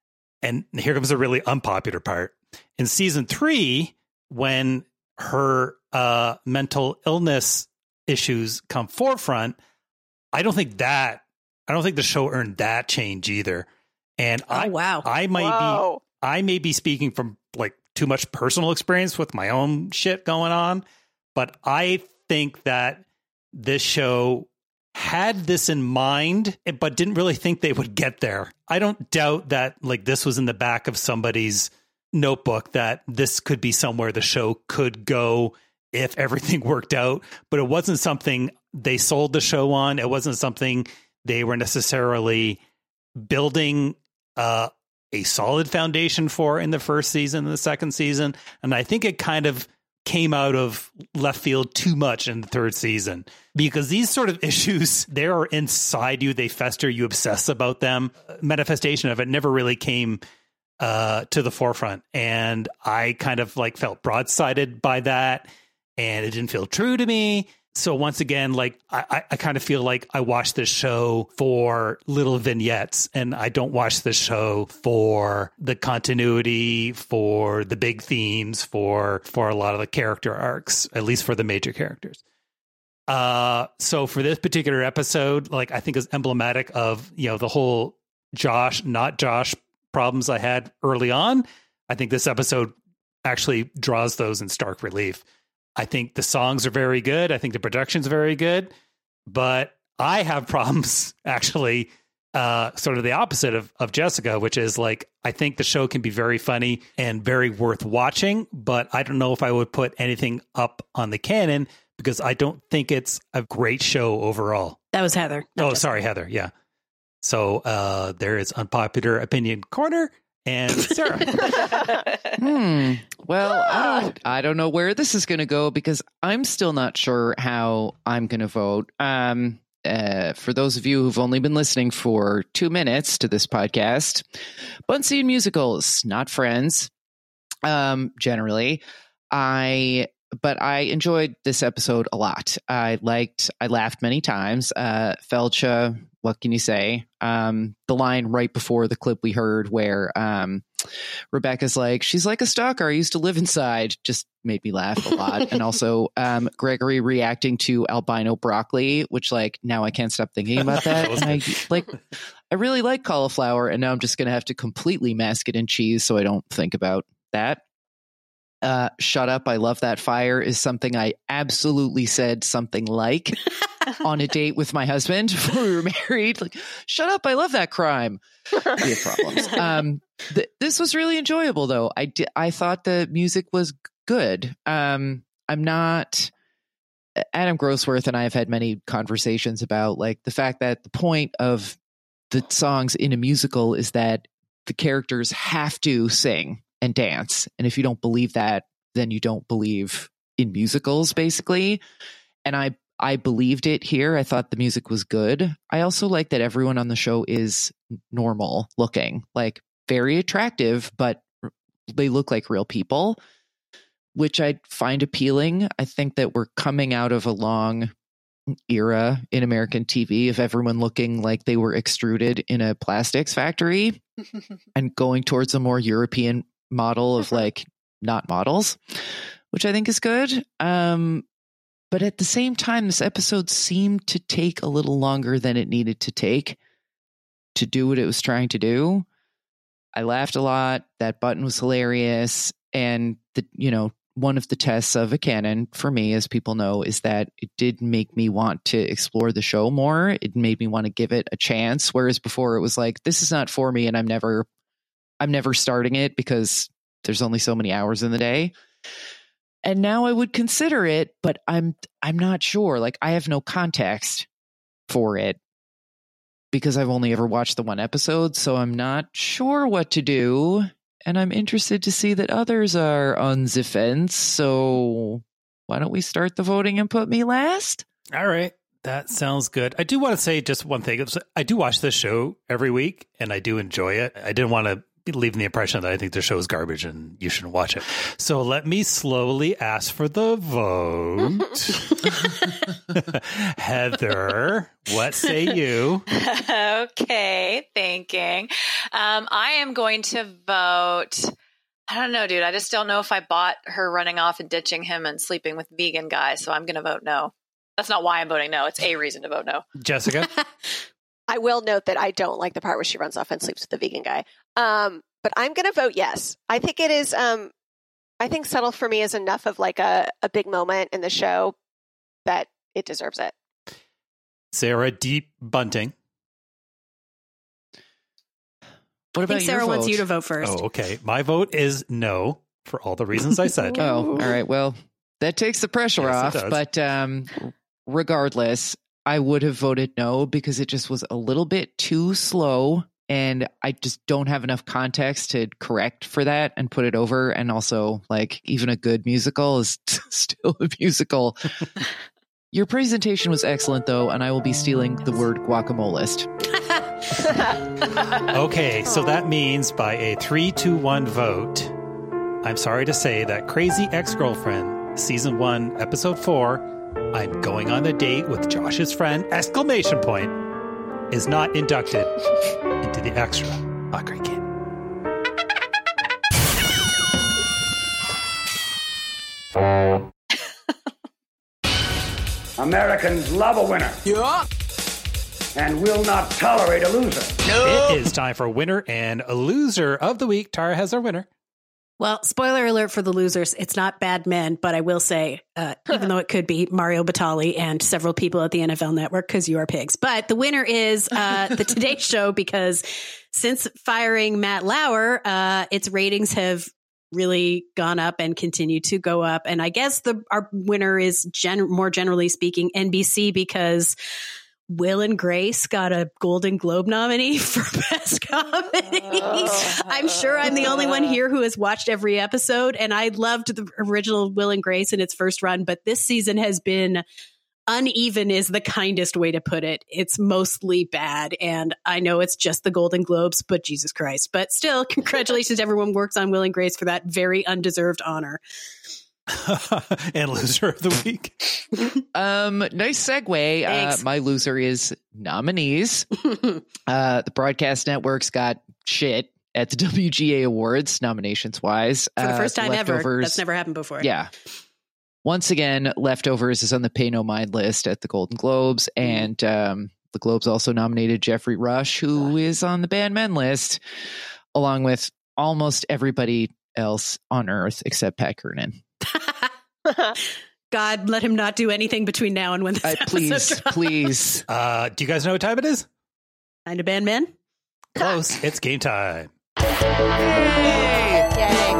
And here comes a really unpopular part. In season 3, when her mental illness issues come forefront, I don't think the show earned that change either. And I may be speaking from like too much personal experience with my own shit going on, but I think that this show had this in mind, but didn't really think they would get there. I don't doubt that like this was in the back of somebody's notebook, that this could be somewhere the show could go if everything worked out, but it wasn't something they sold the show on. It wasn't something they were necessarily building a solid foundation for in the first season and the second season. And I think it kind of came out of left field too much in the third season, because these sort of issues, they are inside you. They fester. You obsess about them. Manifestation of it never really came to the forefront. And I kind of like felt broadsided by that, and it didn't feel true to me. So once again, like I kind of feel like I watch this show for little vignettes, and I don't watch this show for the continuity, for the big themes, for a lot of the character arcs, at least for the major characters. So for this particular episode, like I think is emblematic of, you know, the whole Josh, not Josh problems I had early on. I think this episode actually draws those in stark relief. I think the songs are very good. I think the production's very good, but I have problems actually, sort of the opposite of Jessica, which is like, I think the show can be very funny and very worth watching, but I don't know if I would put anything up on the canon because I don't think it's a great show overall. That was Heather. Sorry, Heather. Yeah. So there is Unpopular Opinion Corner. And Sarah. Well, I don't know where this is going to go because I'm still not sure how I'm going to vote. For those of you who've only been listening for 2 minutes to this podcast, Bunsey and musicals, not Friends. Generally, but I enjoyed this episode a lot. I laughed many times. Felcha, what can you say? The line right before the clip we heard where Rebecca's like, she's like a stalker I used to live inside, just made me laugh a lot. And also Gregory reacting to albino broccoli, which like now I can't stop thinking about that. And I really like cauliflower, and now I'm just going to have to completely mask it in cheese so I don't think about that. Shut up, I love that fire is something I absolutely said something like on a date with my husband before we were married. Like, shut up, I love that crime. We have problems. This was really enjoyable, though. I thought the music was good. I'm not... Adam Grossworth and I have had many conversations about like the fact that the point of the songs in a musical is that the characters have to sing and dance. And if you don't believe that, then you don't believe in musicals, basically. And I believed it here. I thought the music was good. I also like that everyone on the show is normal looking, like very attractive, but they look like real people, which I find appealing. I think that we're coming out of a long era in American TV of everyone looking like they were extruded in a plastics factory and going towards a more European model of like not models, which I think is good. But at the same time, this episode seemed to take a little longer than it needed to take to do what it was trying to do. I laughed a lot. That button was hilarious. And one of the tests of a canon for me, as people know, is that it did make me want to explore the show more. It made me want to give it a chance. Whereas before it was like, this is not for me and I'm never starting it because there's only so many hours in the day. And now I would consider it, but I'm not sure. Like, I have no context for it because I've only ever watched the one episode, so I'm not sure what to do. And I'm interested to see that others are on the fence. So why don't we start the voting and put me last? All right. That sounds good. I do want to say just one thing. I do watch this show every week and I do enjoy it. I didn't want to leaving the impression that I think the show is garbage and you shouldn't watch it. So let me slowly ask for the vote. Heather, what say you? Okay, thinking. I am going to vote. I don't know, dude. I just don't know if I bought her running off and ditching him and sleeping with vegan guy. So I'm going to vote no. That's not why I'm voting no. It's a reason to vote no. Jessica? I will note that I don't like the part where she runs off and sleeps with the vegan guy. But I'm going to vote yes. I think it is. I think Subtle for me is enough of like a big moment in the show that it deserves it. Sarah Deep Bunting. What about I think Sarah wants you to vote first. Oh, okay. My vote is no for all the reasons I said. Oh, all right. Well, that takes the pressure off. But regardless, I would have voted no because it just was a little bit too slow. And I just don't have enough context to correct for that and put it over. And also, like, even a good musical is still a musical. Your presentation was excellent, though, and I will be stealing the word guacamolist. Okay, so that means by a 3-2-1 vote, I'm sorry to say that Crazy Ex-Girlfriend, Season 1, Episode 4, I'm going on a date with Josh's friend, ! Is not inducted into the Extra Hot Great Game. Americans love a winner. Yeah. And will not tolerate a loser. No. It is time for winner and a loser of the week. Tara has our winner. Well, spoiler alert for the losers. It's not Bad Men, but I will say, even though it could be Mario Batali and several people at the NFL Network, because you are pigs. But the winner is the Today Show, because since firing Matt Lauer, its ratings have really gone up and continue to go up. And I guess our winner is more generally speaking NBC, because Will and Grace got a Golden Globe nominee for Best Comedy. I'm sure I'm the only one here who has watched every episode, and I loved the original Will and Grace in its first run, but this season has been uneven is the kindest way to put it. It's mostly bad, and I know it's just the Golden Globes, but Jesus Christ. But still, congratulations to everyone who works on Will and Grace for that very undeserved honor. And loser of the week. Nice segue. My loser is nominees. The broadcast networks got shit at the WGA Awards nominations wise. For the first time ever. That's never happened before. Yeah. Once again, Leftovers is on the pay no mind list at the Golden Globes. And the Globes also nominated Jeffrey Rush, who is on the Bad Men list, along with almost everybody else on Earth except Pat Kernan. God, let him not do anything between now and when this episode drops. Please. Do you guys know what time it is? Kind of Bad Men? Close. It's game time. Yay! Yay.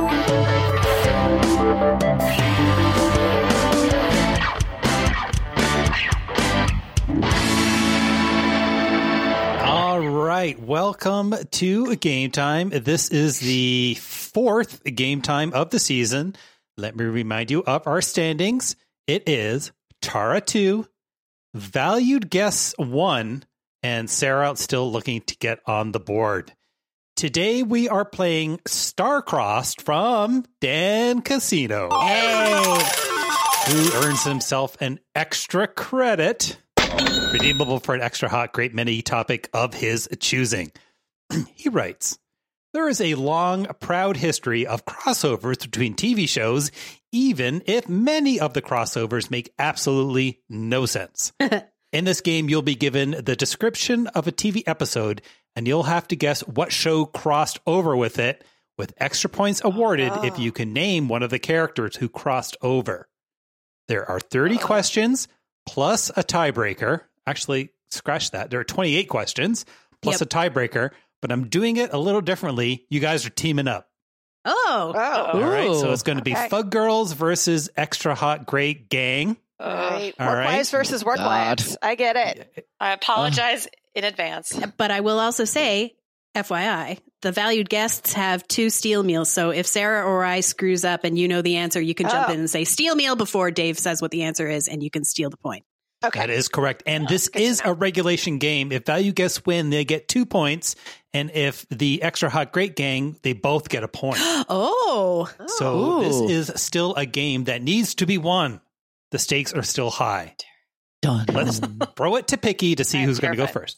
All right. Welcome to Game Time. This is the fourth Game Time of the season. Let me remind you of our standings. It is Tara 2, Valued Guests 1, and Sarah still looking to get on the board. Today we are playing Star-Crossed from Dan Casino. Hey! Who earns himself an extra credit, redeemable for an extra hot, great mini topic of his choosing. He writes, there is a long, proud history of crossovers between TV shows, even if many of the crossovers make absolutely no sense. In this game, you'll be given the description of a TV episode, and you'll have to guess what show crossed over with it, with extra points awarded if you can name one of the characters who crossed over. There are 30 questions, plus a tiebreaker. Actually, scratch that. There are 28 questions, plus a tiebreaker. But I'm doing it a little differently. You guys are teaming up. Oh. All right. So it's going to be Fug Girls versus Extra Hot Great Gang. Right. Work wives versus work wives. I get it. I apologize in advance. But I will also say, FYI, the valued guests have 2 steel meals. So if Sarah or I screws up and you know the answer, you can jump in and say steel meal before Dave says what the answer is, and you can steal the point. Okay. That is correct. And this is a regulation game. If value guests win, they get 2 points. And if the Extra Hot Great gang, they both get a point. So this is still a game that needs to be won. The stakes are still high. Done. Let's throw it to Picky to see who's going to go first.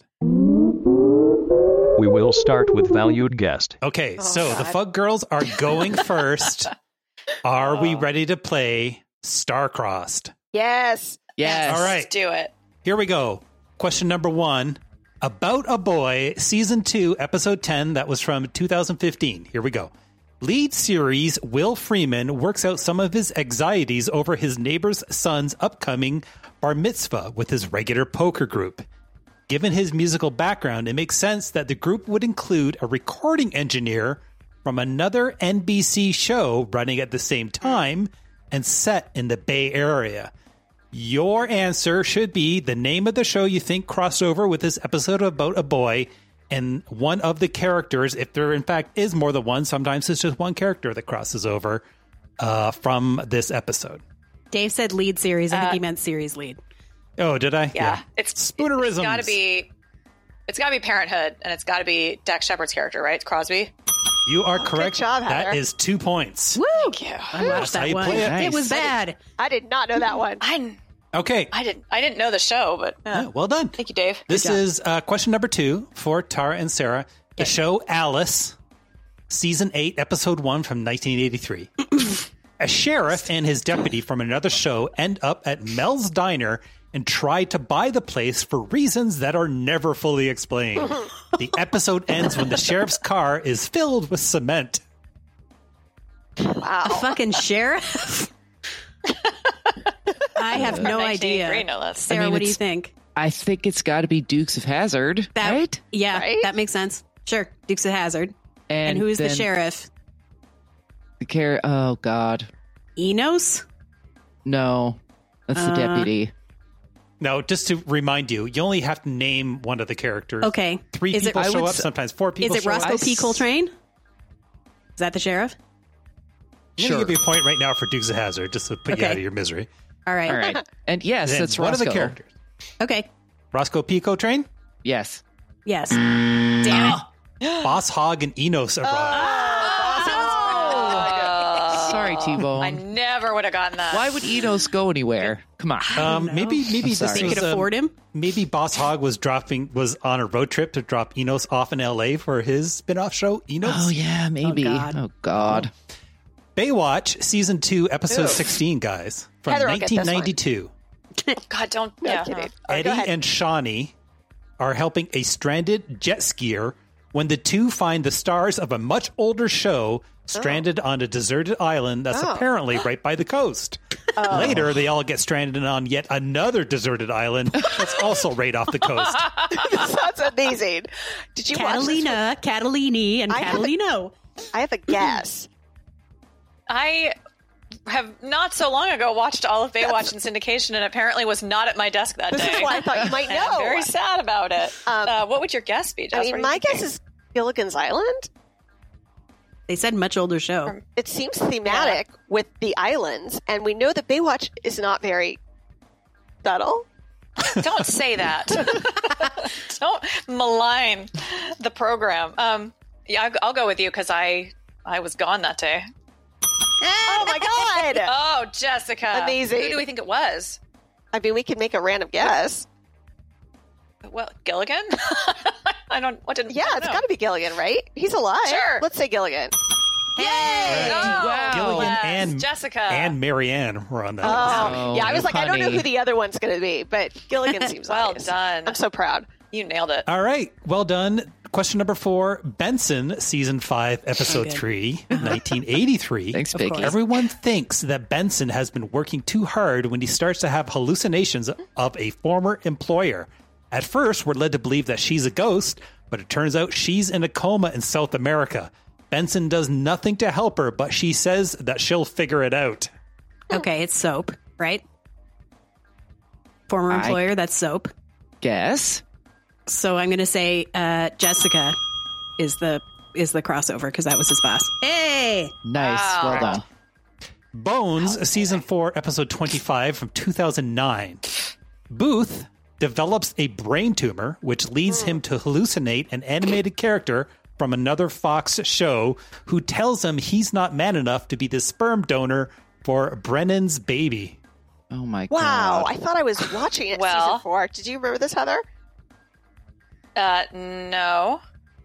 We will start with valued guest. Okay, so the Fug Girls are going first. Are we ready to play Star-Crossed? Yes. All right. Let's do it. Here we go. Question number 1. About a Boy, Season 2, Episode 10. That was from 2015. Here we go. Lead series Will Freeman works out some of his anxieties over his neighbor's son's upcoming bar mitzvah with his regular poker group. Given his musical background, it makes sense that the group would include a recording engineer from another NBC show running at the same time and set in the Bay Area. Your answer should be the name of the show you think crossed over with this episode About a Boy, and one of the characters, if there in fact is more than one, sometimes it's just one character that crosses over from this episode. Dave said lead series. I think he meant series lead. Oh, did I? Yeah. It's Spoonerisms. It's got to be Parenthood, and it's got to be Dax Shepard's character, right? It's Crosby. You are correct. Good job, That Heather. is 2 points. Woo! Thank you. I watched that one. It was bad. I did not know that one. Okay. I didn't know the show, but well done. Thank you, Dave. This is question number 2 for Tara and Sarah. The show Alice, Season 8, Episode 1 from 1983. A sheriff and his deputy from another show end up at Mel's Diner and try to buy the place for reasons that are never fully explained. The episode ends when the sheriff's car is filled with cement. Wow. A fucking sheriff? I have no idea. No Sarah, what do you think? I think it's got to be Dukes of Hazzard, right? Yeah, Right? that makes sense. Sure, Dukes of Hazzard. And who's the then sheriff? Oh, God. Enos? No, that's the deputy. No, just to remind you, you only have to name one of the characters. Okay. 3 Is it- people I show would up, s- sometimes 4 people Is it show Roscoe up. P. Coltrane? Is that the sheriff? I'm going to give you a point right now for Dukes of Hazzard, just to put you Okay. out of your misery. All right. All right. And yes, Then that's what Roscoe. are the characters? Okay. Roscoe P. Coltrane? Yes. Yes. Damn it. Boss Hogg and Enos arrive. Sorry, T-Bone. I never would have gotten that. Why would Enos go anywhere? Come on. Maybe this sorry. They was, could afford him? Maybe Boss Hogg was on a road trip to drop Enos off in LA for his spin-off show, Enos. Oh, yeah, maybe. Oh, God. Baywatch, Season 2, Episode 16, guys. From Heather will get this one. 1992. God, don't. No Yeah. kidding. Eddie and Shawnee are helping a stranded jet skier when the two find the stars of a much older show stranded on a deserted island that's apparently right by the coast. Later, they all get stranded on yet another deserted island that's also right off the coast. That's amazing. Did you watch this one? Catalini, and Catalino. I have a guess. I have not so long ago watched all of Baywatch in syndication and apparently was not at my desk that day. This is why I thought you might And I'm know. very sad about it. What would your guess be, Jess? I mean, my guess is Gilligan's Island. They said much older show. It seems thematic with the islands, and we know that Baywatch is not very subtle. Don't say that. Don't malign the program. Yeah, I'll go with you because I was gone that day. Oh my God! Oh, Jessica. Amazing. Who do we think it was? I mean, we could make a random guess. Well, Gilligan? I don't. What did? Yeah, it's got to be Gilligan, right? He's alive. Sure. Let's say Gilligan. Yay! Oh, Wow. Gilligan yes, and Jessica and Marianne were on that. Oh, yeah. I was like, I don't know honey. who the other one's going to be, but Gilligan seems Well obvious. done. I'm so proud. You nailed it. All right. Well done. Question number 4, Benson, Season 5, Episode 3, 1983. Thanks, Vicky. Everyone thinks that Benson has been working too hard when he starts to have hallucinations of a former employer. At first, we're led to believe that she's a ghost, but it turns out she's in a coma in South America. Benson does nothing to help her, but she says that she'll figure it out. Okay, it's Soap, right? Former employer, that's Soap. Guess. So I'm going to say Jessica is the crossover because that was his boss. Hey! Nice. Wow. Well done. Bones, Season 4, Episode 25 from 2009. Booth, develops a brain tumor, which leads him to hallucinate an animated character from another Fox show who tells him he's not man enough to be the sperm donor for Brennan's baby. Oh my Wow, God. I thought I was watching it season 4. Did you remember this, Heather? No.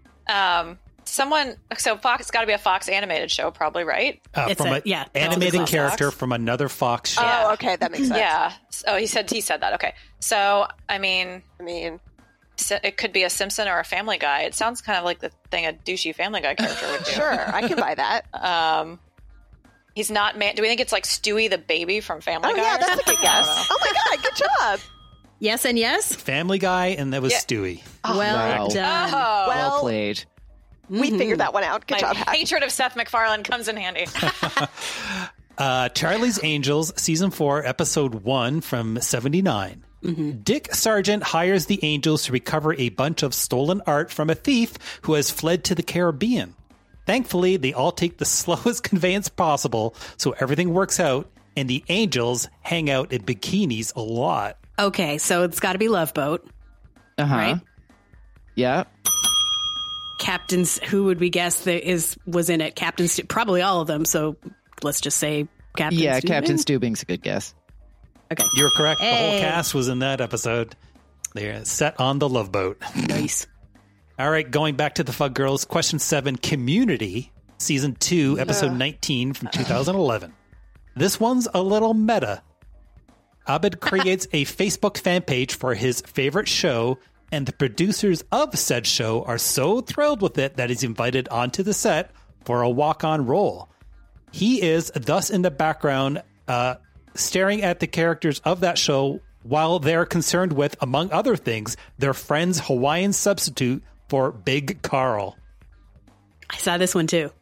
So Fox, it's got to be a Fox animated show, probably, right? From an animated character from another Fox show. Oh, okay, that makes sense. Yeah. Oh, he said that. Okay. So, I mean, it could be a Simpson or a Family Guy. It sounds kind of like the thing a douchey Family Guy character would do. Sure, I can buy that. He's not man. Do we think it's like Stewie the baby from Family Guy? Oh, yeah, that's a good guess. Oh my God, good job. Yes and yes. Family Guy, and that was Stewie. Well done. Oh. Well played. We figured that one out. Good My job, Hack. hatred of Seth MacFarlane comes in handy. Charlie's Angels, Season 4, Episode 1 from 79. Dick Sargent hires the Angels to recover a bunch of stolen art from a thief who has fled to the Caribbean. Thankfully, they all take the slowest conveyance possible, so everything works out, and the Angels hang out in bikinis a lot. Okay, so it's got to be Love Boat. Right? Yeah. Captains, who would we guess was in it? Captains, probably all of them, so let's just say Captain Yeah, Steubing. Captain Steubing's a good guess. Okay. You're correct. The whole Hey. cast was in that episode. They're set on the Love Boat. Nice. All right, going back to the Fug Girls. Question 7, Community, Season 2, Episode 19 from 2011. This one's a little meta. Abed creates a Facebook fan page for his favorite show, and the producers of said show are so thrilled with it that he's invited onto the set for a walk-on role. He is thus in the background staring at the characters of that show while they're concerned with, among other things, their friend's Hawaiian substitute for Big Carl. I saw this one too.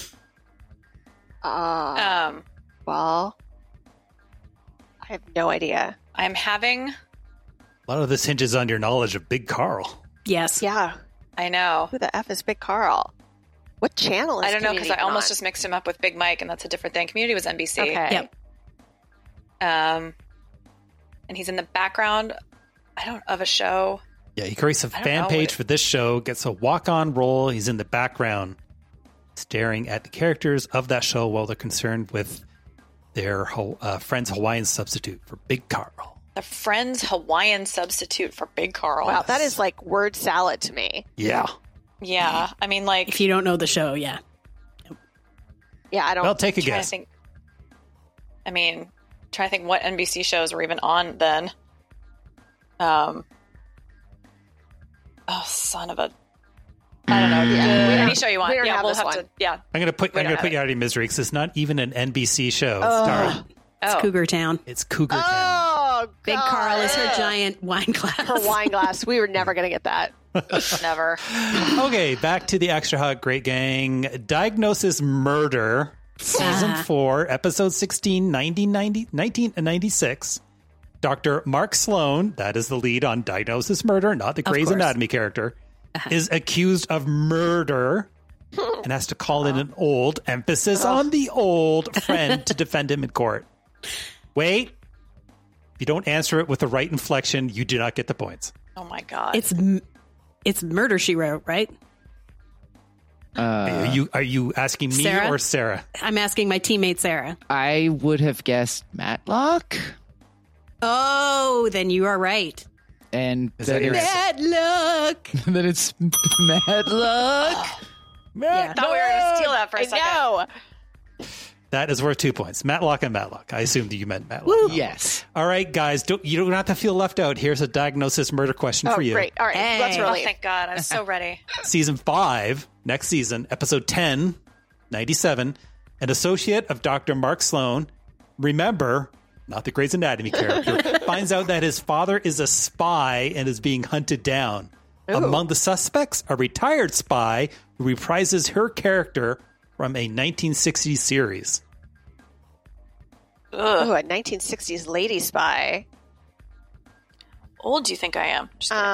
Well, I have no idea. I'm having... A lot of this hinges on your knowledge of Big Carl. Yes. Yeah. I know. Who the F is Big Carl? What channel is I don't know, because I Community almost on? just mixed him up with Big Mike, and that's a different thing. Community was NBC. Okay. Yep. And he's in the background, of a show. Yeah, he creates a I don't fan know page what for this show, gets a walk-on role. He's in the background staring at the characters of that show while they're concerned with their friend's Hawaiian substitute for Big Carl. The Friends Hawaiian substitute for Big Carl. Wow, that is like word salad to me. Yeah. Yeah, I mean, like... If you don't know the show, yeah. Yeah, I don't... Well, take a trying to guess. think- I mean, trying to think what NBC shows were even on then. Oh, son of a... I don't know. Any show you want. we don't Yeah, have we'll this have one. to... Yeah. I'm gonna put We don't have you out of your misery because it's not even an NBC show. Oh. It's Cougar Town. It's Cougar Town. Oh, Big God. Carl is her giant wine glass. Her wine glass. We were never going to get that. Never. Okay, back to the Extra Hot Great Gang. Diagnosis Murder, Season 4, Episode 16, 1996. Dr. Mark Sloan, that is the lead on Diagnosis Murder, not the Grey's course. Anatomy character, is accused of murder and has to call in an old, emphasis on the old, friend to defend him in court. Wait. If you don't answer it with the right inflection, you do not get the points. Oh, my God. It's Murder, She Wrote, right? Are you asking me Sarah? or Sarah? I'm asking my teammate, Sarah. I would have guessed Matlock. Oh, then you are right. And Is that your Bad luck. then it's Matlock. I thought we were going to steal that for a second. No. That is worth 2 points. Matlock and Matlock. I assumed you meant Matlock. Yes. All right, guys. You don't have to feel left out. Here's a diagnosis murder question Oh, for you. great. All right. Let's Oh, relieve. thank God. I was so ready. Season 5, next season, Episode 10, 97. An associate of Dr. Mark Sloan, remember, not the Grey's Anatomy character, finds out that his father is a spy and is being hunted down. Among the suspects, a retired spy who reprises her character from a 1960s series. Ooh, a 1960s lady spy. Old do you think I am? Just kidding.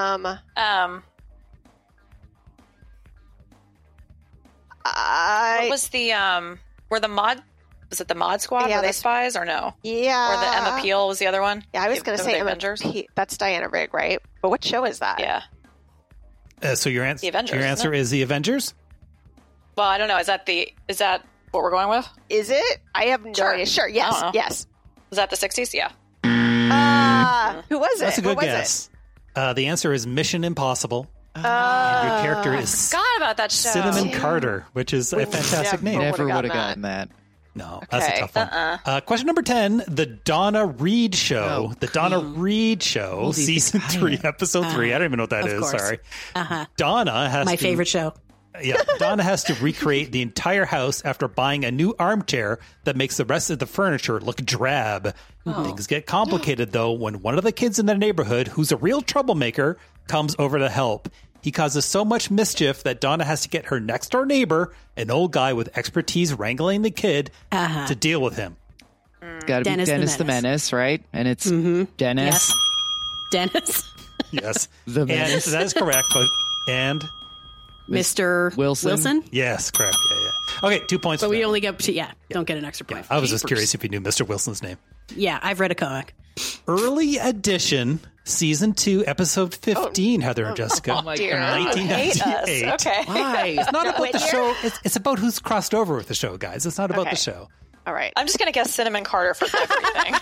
What was the were the mod Was it the Mod Squad? Yeah, Were they spies or no? Yeah. Or the Emma Peel was the other one? Yeah, I was going to say Avengers. That's Diana Rigg, right? But what show is that? Yeah. So your answer, The Avengers, your answer is the Avengers? Well, I don't know. Is that what we're going with? Is it? I have no idea. Sure. I Yes. don't know. Yes. Was that the 60s? Yeah. Who was it? That's a good What was guess. The answer is Mission Impossible. it? And your character I is forgot about that show. Cinnamon Carter, which is a fantastic name. Never would have gotten that. No, that's a Okay. tough one. Question number 10, The Donna Reed Show. The Donna Reed Show, Holy Season 3, Episode 3. I don't even know what that Of is. course. Sorry. Uh-huh. Donna has My to, favorite show. Yeah, Donna has to recreate the entire house after buying a new armchair that makes the rest of the furniture look drab. Things get complicated, though, when one of the kids in the neighborhood, who's a real troublemaker, comes over to help. He causes so much mischief that Donna has to get her next-door neighbor, an old guy with expertise wrangling the kid, to deal with him. It's got to be Dennis the Dennis the Menace, right? And it's Dennis. Yes. Dennis. Yes. The And Menace. that is correct. And Mr. Wilson? yes, correct. Yeah. Okay, 2 points. But for we that. only get, don't get an extra point. I was just Jeepers. curious if you knew Mr. Wilson's name. Yeah, I've read a comic. Early edition, season 2, episode 15, Heather and Jessica. Oh my Dear. God. 1998. Okay. Why? It's not about What the year? show. It's about who's crossed over with the show, guys. It's not about Okay. the show. All right. I'm just going to guess Cinnamon Carter for everything.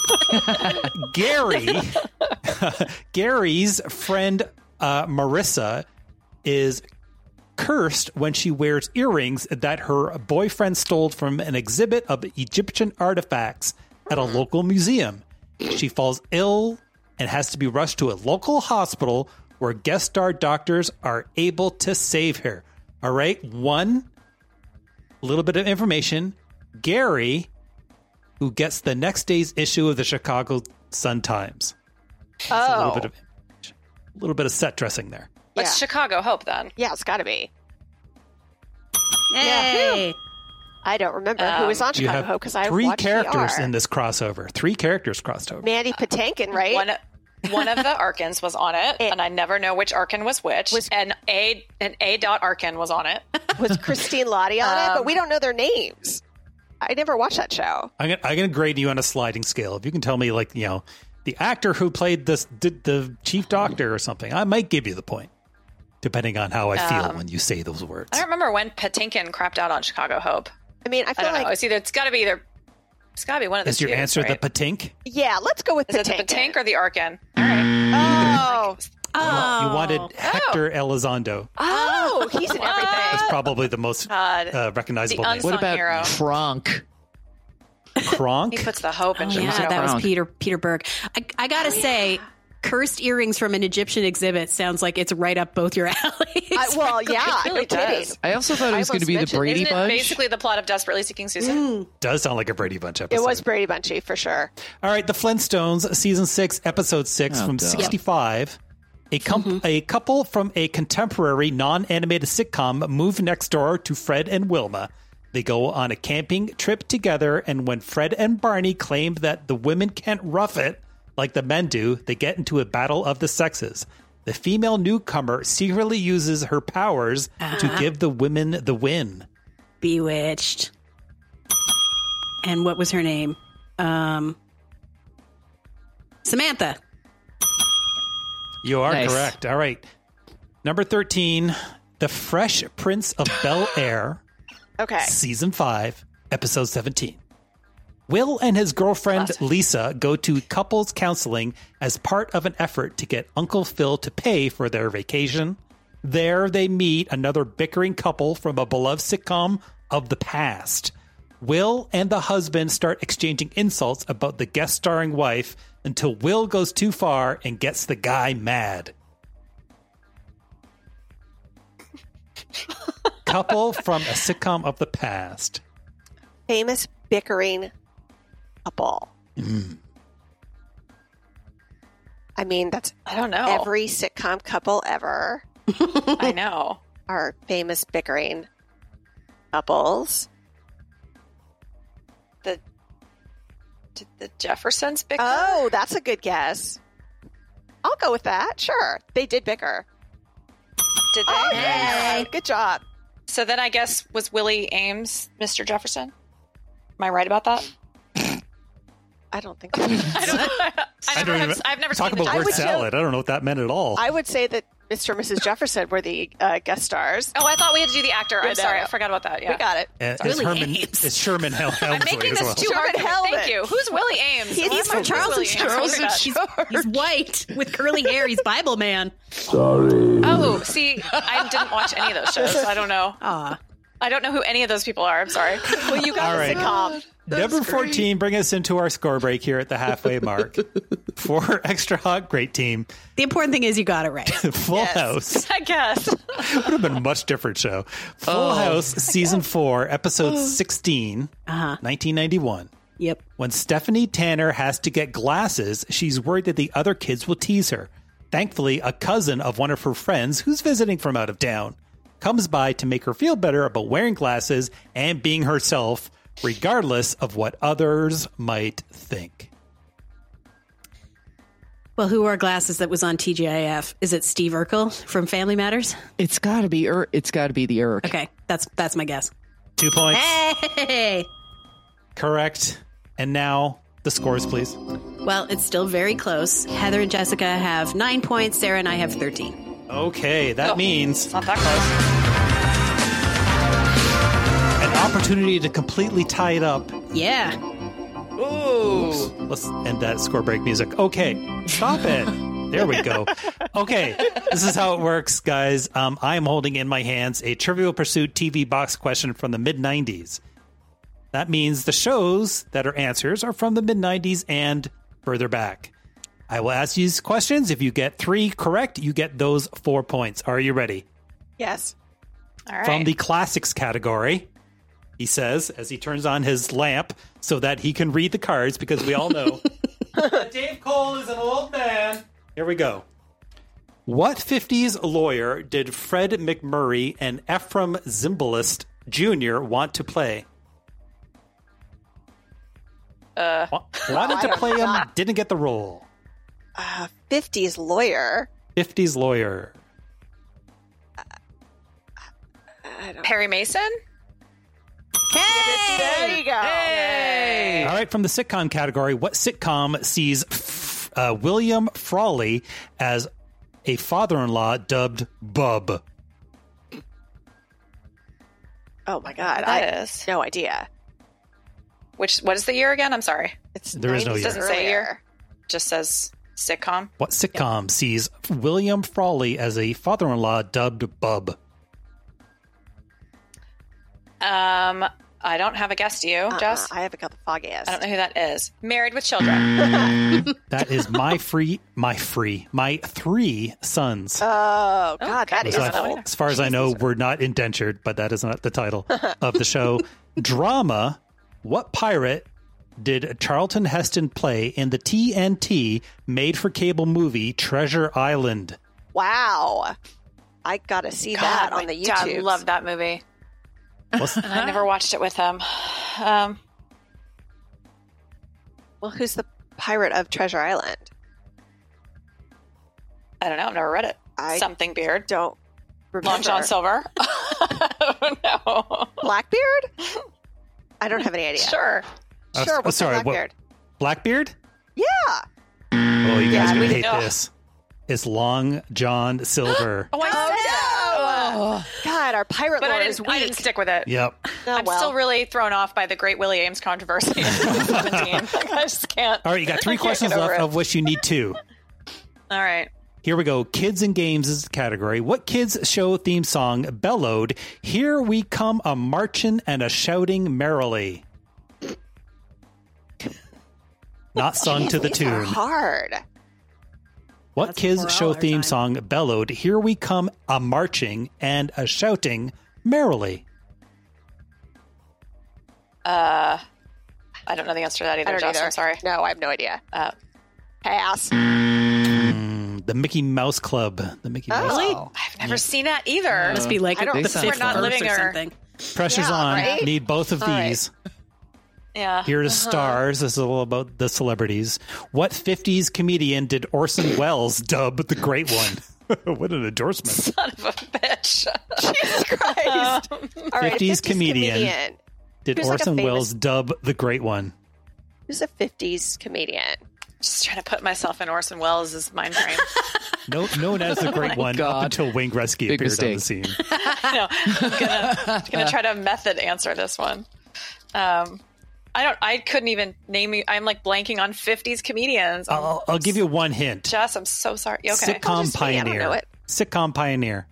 Gary's friend Marissa is cursed when she wears earrings that her boyfriend stole from an exhibit of Egyptian artifacts at a local museum. She falls ill and has to be rushed to a local hospital where guest star doctors are able to save her. All right, one little bit of information. Gary, who gets the next day's issue of the Chicago Sun-Times. Oh. A little bit of set dressing there. It's Chicago Hope then. Yeah, it's got to be. Hey. I don't remember who was on You Chicago have Hope because I 3 watched characters PR. in this crossover. 3 characters crossed over. Mandy Patinkin, right? One of the Arkans was on it, and I never know which Arkan was which. And A. Arkan was on it. Was Christine Lottie on it? But we don't know their names. I never watched that show. I'm gonna grade you on a sliding scale. If you can tell me, like, the actor who played the chief doctor or something, I might give you the point, depending on how I feel when you say those words. I don't remember when Patinkin crapped out on Chicago Hope. I mean, I feel don't know. like It's got to be one of the Is your two, answer right? the Patink? Yeah, let's go with Is it the Patinkin. Patink or the Arkan? Oh, You wanted Hector Elizondo. oh, he's in everything. That's probably the most recognizable The name. unsung What about hero. Kronk? Kronk? He puts the hope in Yeah, Chicago. that was Kronk. Peter Berg. I gotta say, cursed earrings from an Egyptian exhibit sounds like it's right up both your alleys. Well, yeah, It really no kidding. does. I also thought it was going to be the mentioned- Brady Isn't it Bunch. basically the plot of Desperately Seeking Susan? Does sound like a Brady Bunch episode. It was Brady Bunchy for sure. All right, The Flintstones, season 6, episode 6 Oh, from God. 65. A couple from a contemporary non-animated sitcom move next door to Fred and Wilma. They go on a camping trip together, and when Fred and Barney claim that the women can't rough it like the men do, they get into a battle of the sexes. The female newcomer secretly uses her powers to give the women the win. Bewitched. And what was her name? Samantha. You are Nice. correct. All right. Number 13, The Fresh Prince of Bel-Air. Okay. Season 5, episode 17. Will and his girlfriend Lisa go to couples counseling as part of an effort to get Uncle Phil to pay for their vacation. There they meet another bickering couple from a beloved sitcom of the past. Will and the husband start exchanging insults about the guest starring wife until Will goes too far and gets the guy mad. Couple from a sitcom of the past. Famous bickering couple. I mean, that's I don't know. every sitcom couple ever I know. are famous bickering couples. Did the Jeffersons bicker? Oh, that's a good guess. I'll go with that. Sure. They did bicker. Did they? Oh, yeah. Good job. So then I guess was Willie Ames Mr. Jefferson? I right about that? I don't think so. I've never talk seen about the word salad. I don't know what that meant at all. I would say that Mr. and Mrs. Jefferson were the guest stars. Oh, I thought we had to do the actor. I'm sorry, I forgot about that. Yeah, we got it. It's Sherman Helmsley. I'm making as this well. too hard. Thank you. Who's Willie Ames? He's from Charleston Church. He's white with curly hair. He's Bible man. Sorry. Oh, see, I didn't watch any of those shows. So I don't know. I don't know who any of those people are. I'm sorry. Well, you got All a right. sitcom. Number 14, bring us into our score break here at the halfway mark. For Extra Hot, great team. The important thing is you got it right. Full House. I guess. Would have been a much different show. Full House, season 4, episode 16, 1991. Yep. When Stephanie Tanner has to get glasses, she's worried that the other kids will tease her. Thankfully, a cousin of one of her friends, who's visiting from out of town, comes by to make her feel better about wearing glasses and being herself, regardless of what others might think. Well, who wore glasses that was on TGIF? Is it Steve Urkel from Family Matters? It's got to be It's got to be the Urk. Okay, that's my guess. 2 points. Hey! Correct. And now the scores, please. Well, it's still very close. Heather and Jessica have 9 points. Sarah and I have 13. Okay, that means It's not that close. an opportunity to completely tie it up. Yeah. Ooh. Let's end that score break music. Okay, stop it. There we go. Okay, this is how it works, guys. I am holding in my hands a Trivial Pursuit TV box question from the mid-90s. That means the shows that are answers are from the mid-90s and further back. I will ask you these questions. If you get 3 correct, you get those 4 points. Are you ready? Yes. All right. From the classics category, he says, as he turns on his lamp so that he can read the cards, because we all know that Dave Cole is an old man. Here we go. What 50s lawyer did Fred McMurray and Ephraim Zimbalist Jr. want to play? Wanted to play him, didn't get the role. 50s lawyer. 50s lawyer. Perry Mason? Hey! There you go. Hey! All right, from the sitcom category, what sitcom sees William Frawley as a father-in-law dubbed Bub? Oh my God. That is. No idea. What is the year again? I'm sorry. There is no year. It doesn't say year. Just says sitcom. What sitcom sees William Frawley as a father-in-law dubbed Bub? I don't have a guess. Do you, Jess? I have got the foggiest. I don't know who that is. Married with Children. That is my 3 sons. Oh, God, that is So as far as I know, we're not indentured, but that is not the title of the show. Drama. What pirate did Charlton Heston play in the TNT made-for-cable movie Treasure Island? Wow. I got to see that on the YouTube. Dad loved that movie. And I never watched it with him. Well, who's the pirate of Treasure Island? I don't know. I've never read it. Something Beard. Don't remember. Long John Silver. No. Blackbeard? I don't have any idea. Sure. Sure, what's Blackbeard? Blackbeard? Yeah. Oh, you guys would we hate know. this. It's Long John Silver. Oh, I said no! God, our pirate but lore I is didn't, weak. I didn't stick with it. Yep. Oh, I'm still really thrown off by the Great Willie Ames controversy in 2017. Like, I just can't. All right, you got 3 I can't questions get over left, it. of which you need 2. All right. Here we go. Kids and Games is the category. What kids show theme song bellowed, "Here we come a marchin' and a shouting merrily"? Not sung to the These are tune. hard. What That's kids before show all our theme time. song bellowed, "Here we come a marching and a shouting merrily"? I don't know the answer to that I either, don't Josh. either. I'm sorry. No, I have no idea. Pass. The Mickey Mouse Club. The Mickey Mouse Really? Club. I've never seen that either. Must be like I don't the think fifth so. We're not verse living or or- something. Pressure's Yeah, on. right? Need both of All right. these. Yeah. Here to stars. This is all about the celebrities. What 50s comedian did Orson Welles dub the Great One? What an endorsement. Son of a bitch. Jesus Christ. All right, 50s comedian. did Who's like a Orson famous- Welles dub the Great One? Who's a 50s comedian? Just trying to put myself in Orson Welles' mind frame. Known as the Great One up God. until Wayne Gretzky Big appeared on the mistake. scene. No, I'm gonna try to method answer this one. I couldn't even name you. I'm like blanking on 50s comedians. I'll give you one hint. Jess, I'm so sorry. Okay. Sitcom pioneer. Sitcom pioneer.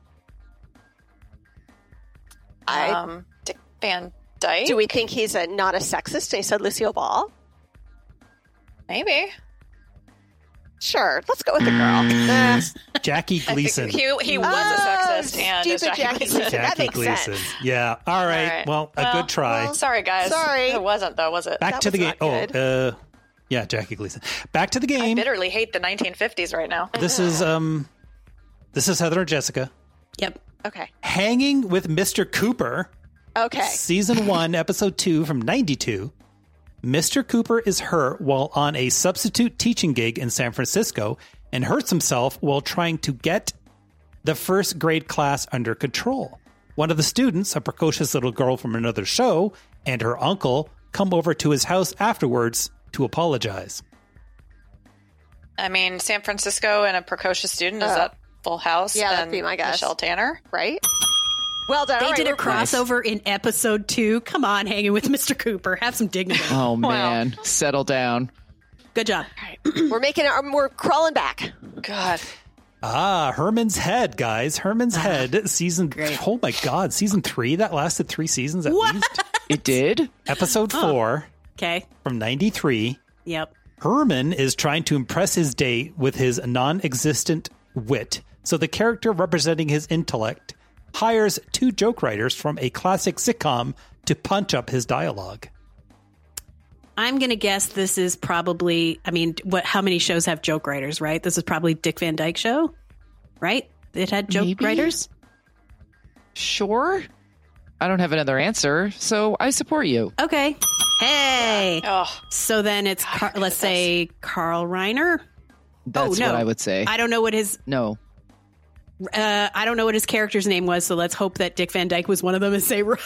Dick Van Dyke. Do we think he's not a sexist? And he said Lucille Ball. Maybe. Sure, let's go with the girl. Jackie Gleason. He was a sexist and is stupid Jackie Gleason. That Jackie makes Gleason. sense. Yeah. All right. Well, a good try. Well, sorry, guys. Sorry. It wasn't, though, was it? Back to the game. Yeah, Jackie Gleason. Back to the game. I bitterly hate the 1950s right now. This is Heather and Jessica. Yep. Okay. Hanging with Mr. Cooper. Okay. Season 1, episode 2 from 92. Mr. Cooper is hurt while on a substitute teaching gig in San Francisco and hurts himself while trying to get the first grade class under control. One of the students, a precocious little girl from another show, and her uncle come over to his house afterwards to apologize. I mean, San Francisco and a precocious student, is that Full House? Yeah, that'd and be my guess. Michelle Tanner? Right? Well done. They All right, did a we're- crossover in episode 2. Come on, Hanging with Mr. Cooper. Have some dignity. Oh, man. Settle down. Good job. We're crawling back. God. Herman's Head, guys. Herman's Head, season... Oh, my God. Season 3? That lasted 3 seasons at least? It did? Episode 4. Okay. From 93. Yep. Herman is trying to impress his date with his non-existent wit. So the character representing his intellect hires 2 joke writers from a classic sitcom to punch up his dialogue. I'm going to guess this is probably, how many shows have joke writers, right? This is probably Dick Van Dyke Show, right? It had joke writers? Sure. I don't have another answer, so I support you. Okay. Hey. So then it's, let's say, Carl Reiner? That's what I would say. I don't know what his... No. I don't know what his character's name was, so let's hope that Dick Van Dyke was one of them and say Rob.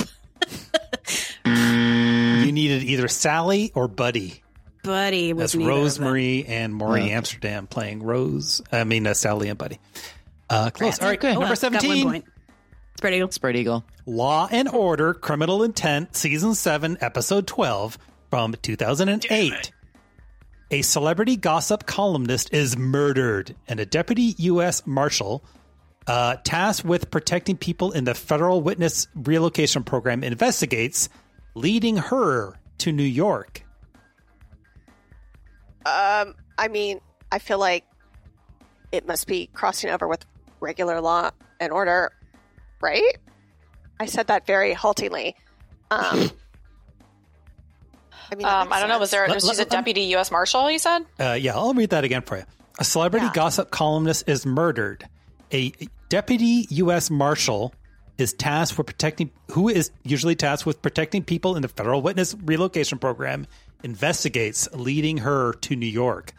You needed either Sally or Buddy. Buddy was That's neither Rosemary and Maury Wow. Amsterdam playing Sally and Buddy. Close. All right, Okay. number Got 17. 1 point. Spread Eagle. Spread Eagle. Law and Order, Criminal Intent, Season 7, Episode 12 from 2008. A celebrity gossip columnist is murdered, and a deputy U.S. Marshal tasked with protecting people in the Federal Witness Relocation Program investigates, leading her to New York. I feel like it must be crossing over with regular Law and Order, right? I said that very haltingly. I don't know. Was there? She's a deputy U.S. Marshal, you said? Yeah, I'll read that again for you. A celebrity gossip columnist is murdered. A deputy U.S. Marshal is tasked with protecting people in the Federal Witness Relocation Program, investigates, leading her to New York.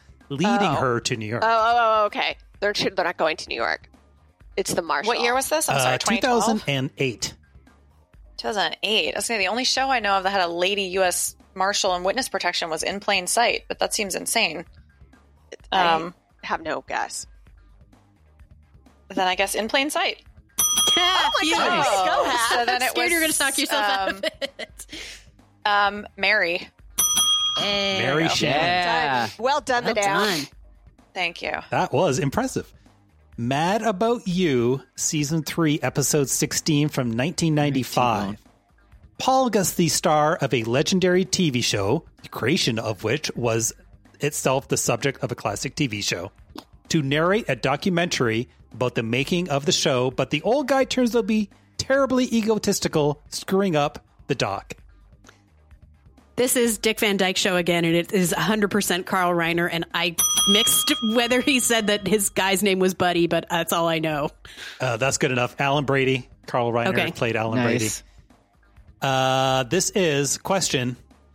Oh, okay. They're not going to New York. It's the Marshal. What year was this? I'm sorry, 2012? 2008. 2008. I was going to say, the only show I know of that had a lady U.S. Marshal and witness protection was In Plain Sight, but that seems insane. I have no guess. Then I guess In Plain Sight. Oh my God! Go, Hat. So then it was you're going to knock yourself out of it. Mary. Mary Shannon. Well done, madame. Thank you. That was impressive. Mad About You, Season 3, Episode 16 from 1995. Paul Gus, the star of a legendary TV show, the creation of which was itself the subject of a classic TV show, to narrate a documentary about the making of the show, but the old guy turns out to be terribly egotistical, screwing up the doc. This is Dick Van Dyke Show again, and it is 100% Carl Reiner, and I mixed whether he said that his guy's name was Buddy, but that's all I know. That's good enough. Alan Brady. Carl Reiner played Alan Brady. This is question.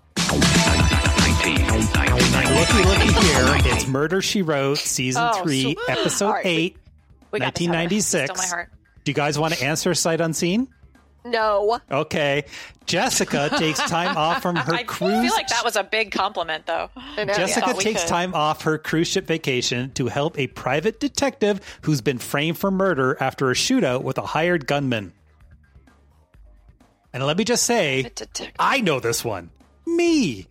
Looky here. It's Murder, She Wrote, Season 3, Episode 8, 1996. Still my heart. Do you guys want to answer sight unseen? No. Okay. Jessica takes time off from her cruise. I feel like that was a big compliment, though. Jessica takes time off her cruise ship vacation to help a private detective who's been framed for murder after a shootout with a hired gunman. And let me just say, I know this one. Me. You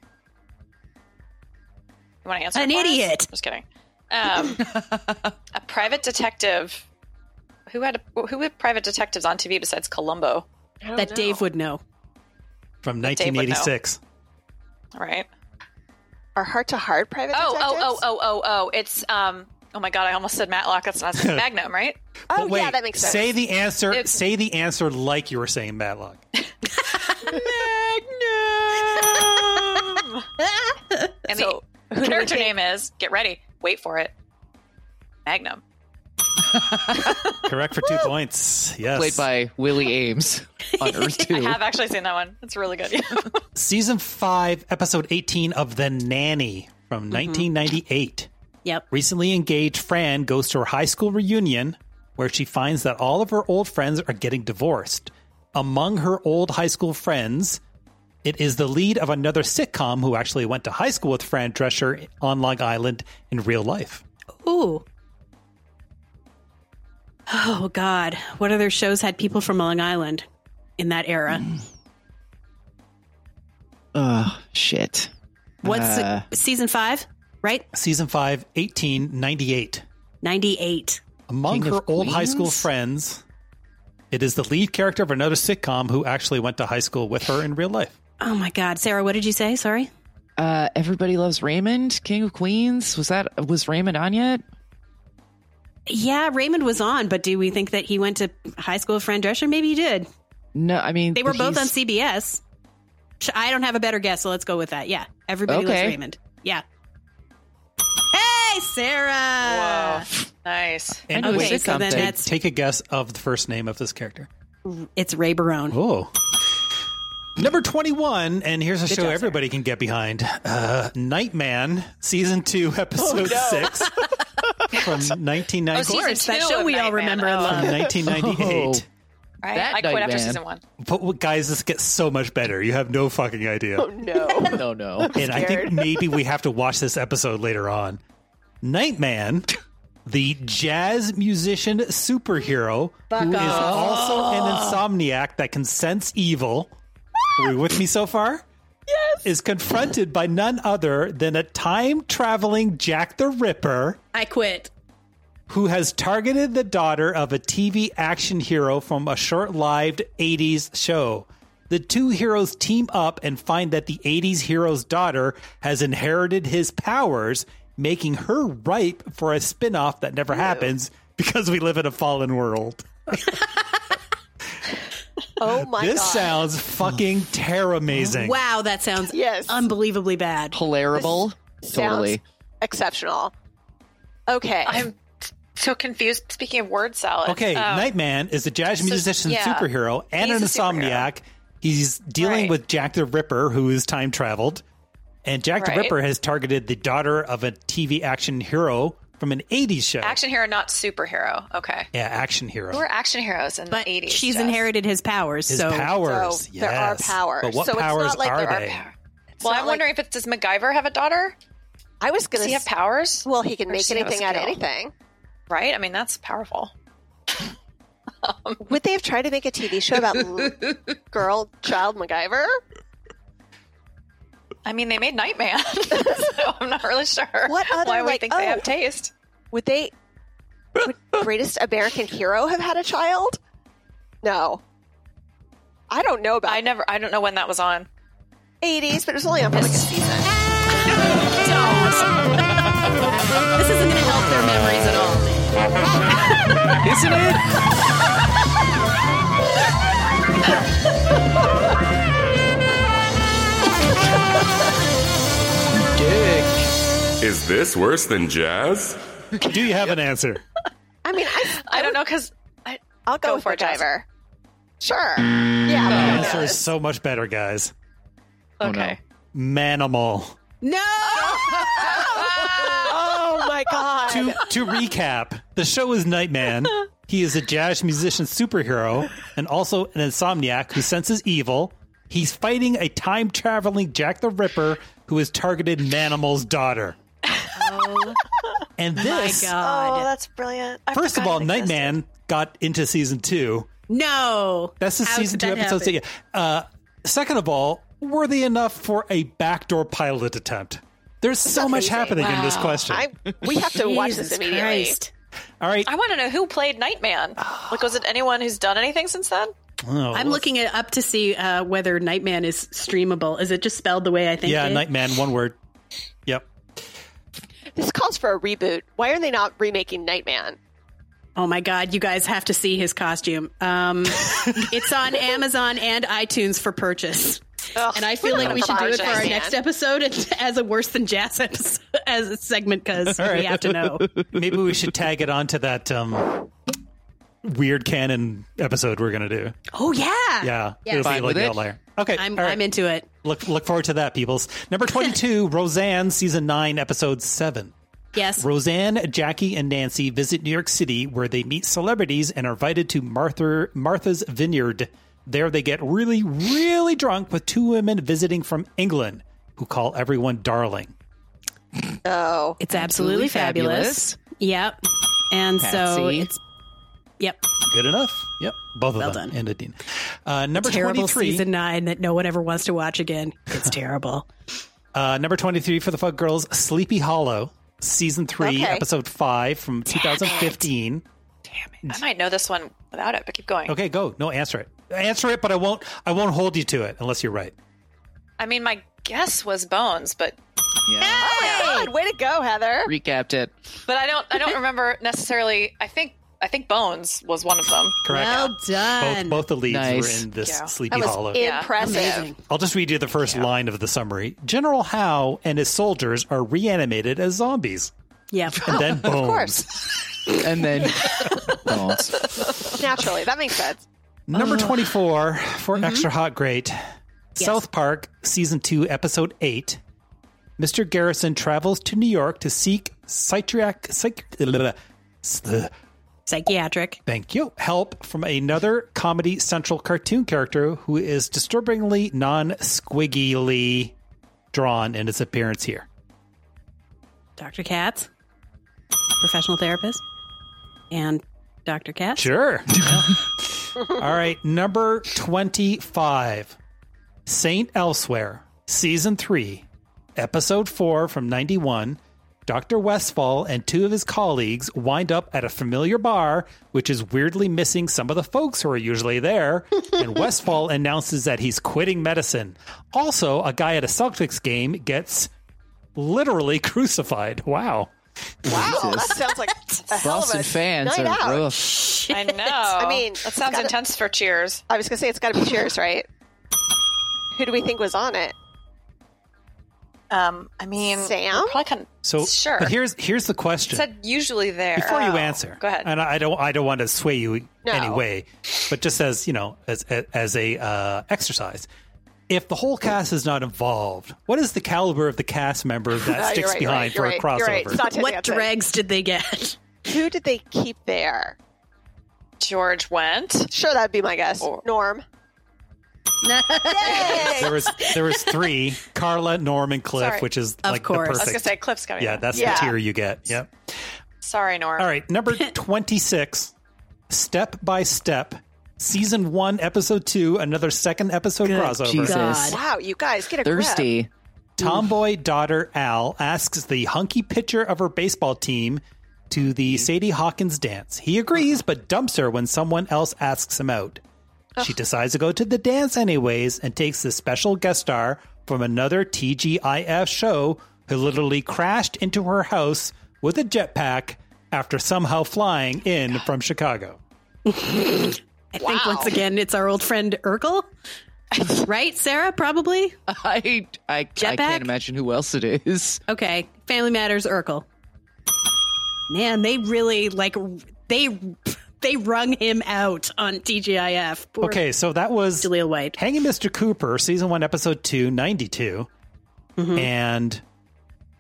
want to answer? An idiot. Just kidding. A private detective. Who had private detectives on TV besides Columbo? That Dave would know. From 1986. All right. Our heart-to-heart private detectives? Oh. It's, oh my God, I almost said Matlock. That's not Magnum, right? Oh, wait, yeah, that makes sense. Say the answer like you were saying Matlock. Magnum! And So, the character name is, get ready, wait for it, Magnum. Correct for 2 points. Yes. Played by Willie Ames on Earth 2. I have actually seen that one. It's really good. Season 5, episode 18 of The Nanny from 1998. Yep. Recently engaged Fran goes to her high school reunion where she finds that all of her old friends are getting divorced. Among her old high school friends, it is the lead of another sitcom who actually went to high school with Fran Drescher on Long Island in real life. Ooh. Oh, God. What other shows had people from Long Island in that era? Shit. What's season 5, right? Season 5, 1898. 98. Among King her of old high school Queens? friends, it is the lead character of another sitcom who actually went to high school with her in real life. Oh, my God. Sarah, what did you say? Sorry? Everybody Loves Raymond, King of Queens. Was Raymond on yet? Yeah, Raymond was on, but do we think that he went to high school with Fran Drescher? Maybe he did. No, I mean... They were both on CBS. I don't have a better guess, so let's go with that. Yeah. Everybody Loves Raymond. Yeah. Hey, Sarah! Whoa. Nice. And Okay, so then that's... Take a guess of the first name of this character. It's Ray Barone. Oh. Number 21, and here's a Good show job, everybody can get behind. Nightman, Season 2, Episode 6. From 1998. Of course, that show we all remember and love. From 1998. Right? That I quit after Nightman. season 1. But guys, this gets so much better. You have no fucking idea. Oh, no. No. And I think maybe we have to watch this episode later on. Nightman, the jazz musician superhero who is also an insomniac that can sense evil. Are we with me so far? Yes. Is confronted by none other than a time-traveling Jack the Ripper. I quit. Who has targeted the daughter of a TV action hero from a short-lived 80s show. The two heroes team up and find that the 80s hero's daughter has inherited his powers, making her ripe for a spin-off that never happens because we live in a fallen world. Oh my God. This sounds fucking terramazing. Wow, that sounds unbelievably bad. Hilarable. Totally. Sounds exceptional. Okay. I'm so confused. Speaking of word salad. Okay, Nightman is a jazz musician superhero and an insomniac. He's dealing with Jack the Ripper, who is time traveled. And Jack the Ripper has targeted the daughter of a TV action hero from an 80s show. Action hero, not superhero. Okay. Yeah, action hero. Who are action heroes in the 80s? She's inherited his powers. His powers, So there are powers. But what So it's powers not like are there are they? Well, I'm wondering if does MacGyver have a daughter? I was going to Does he have powers? Well, he can Or make does he have a anything out of skill? anything. Right? I mean, that's powerful. Would they have tried to make a TV show about child MacGyver? I mean, they made Nightman, so I'm not really sure What other, why we like, think they have taste. Would Greatest American Hero have had a child? No. I don't know about I don't know when that was on. 80s, but it was only on for like a season. This isn't going to help their memories at all. Isn't it? Dick. Is this worse than jazz? Do you have an answer? I mean, I don't know because I'll go for with it, MacGyver. Sure. The Yeah. answer is so much better, guys. Okay. Manimal. No! Oh my God. To recap, the show is Nightman. He is a jazz musician superhero and also an insomniac who senses evil. He's fighting a time-traveling Jack the Ripper who has targeted Manimal's daughter. Oh, and this... my God. Oh, that's brilliant. First of all, Nightman got into season 2. No. That's the How season could 2 that episode. happen? Second of all, worthy enough for a backdoor pilot attempt. There's so much happening in this question. We have to watch this Jesus immediately. Christ. All right. I want to know who played Nightman. Like, was it anyone who's done anything since then? Oh, I'm looking it up to see whether Nightman is streamable. Is it just spelled the way I think? Yeah, Dave? Nightman, one word. Yep. This calls for a reboot. Why are they not remaking Nightman? Oh my God, you guys have to see his costume. It's on Amazon and iTunes for purchase. Ugh, and I feel like we should do it for our next episode as a worse than jazz episode, as a segment because All right. we have to know. Maybe we should tag it onto that weird canon episode we're going to do. Oh yeah, Yeah. Yes. It'll be Fine like with the it. outlier. Okay. I'm all right. into it. Look forward to that, peoples. Number 22, Roseanne, season 9, episode 7. Yes. Roseanne, Jackie, and Nancy visit New York City where they meet celebrities and are invited to Martha's Vineyard. There they get really, really drunk with two women visiting from England who call everyone darling. Oh. It's absolutely fabulous. Yep. And so Patsy. it's yep. Good enough? Yep. Both of Well them. done. And Adina. Number Terrible 23. season 9 that no one ever wants to watch again. It's terrible. Number 23 for the Fug Girls, Sleepy Hollow, season 3, Okay. episode 5 from 2015. I might know this one without it, but keep going. Okay, go. No, answer it. Answer it, but I won't hold you to it unless you're right. I mean, my guess was Bones, but Oh my God, way to go, Heather. Recapped it. but I don't remember necessarily. I think Bones was one of them. Correct. Well done. Both the leads Nice. were in this Yeah. Sleepy That was Hollow. impressive. Amazing. I'll just read you the first line of the summary. General Howe and his soldiers are reanimated as zombies. Yeah. And then boom. Of course. And then Naturally. That makes sense. Number 24 for Extra Hot Great. South Park, season 2, episode 8. Mr. Garrison travels to New York to seek Psychiatric. Thank you. Help from another Comedy Central cartoon character who is disturbingly non-squiggily drawn in his appearance here. Dr. Katz, professional therapist, and Dr. Katz. Sure. All right. Number 25. Saint Elsewhere, season 3, episode 4 from 91. Dr. Westfall and two of his colleagues wind up at a familiar bar, which is weirdly missing some of the folks who are usually there. And Westfall announces that he's quitting medicine. Also, a guy at a Celtics game gets literally crucified. Wow. Wow, that sounds like a hell of Boston a fans night are out. rough. I know. I mean, that sounds intense for Cheers. I was going to say it's got to be Cheers, right? Who do we think was on it? I mean, Sam? we're probably kind of So, sure. but here's the question. It said usually there. Before you Oh, answer, go ahead. And I don't want to sway you No. anyway, but just as as a exercise. If the whole cast is not involved, what is the caliber of the cast member that You're sticks right, behind you're for right, a crossover? you're right. It's not to What answer. dregs did they get? Who did they keep there? George went. Sure, that'd be my guess. Norm. Yay! There was 3: Carla, Norm, and Cliff, Sorry. which is Of like course. the I was perfect. going to say Cliff's coming. Yeah, that's Yeah. the tier you get. Yep. Sorry, Norm. All right, number 26, Step by Step, season 1, episode 2, another second episode Good crossover. Jesus. God. Wow, you guys get a grip. Thirsty. Tomboy daughter Al asks the hunky pitcher of her baseball team to the Sadie Hawkins dance. He agrees, but dumps her when someone else asks him out. She decides to go to the dance anyways and takes the special guest star from another TGIF show who literally crashed into her house with a jetpack after somehow flying in from Chicago. I think once again it's our old friend Urkel. Right, Sarah? Probably. I Jetpack? can't imagine who else it is. Okay. Family Matters Urkel. Man, they really they wrung him out on TGIF. Poor Okay, so that was Jaleel White. Hanging Mr. Cooper, season 1, episode 2, 92. And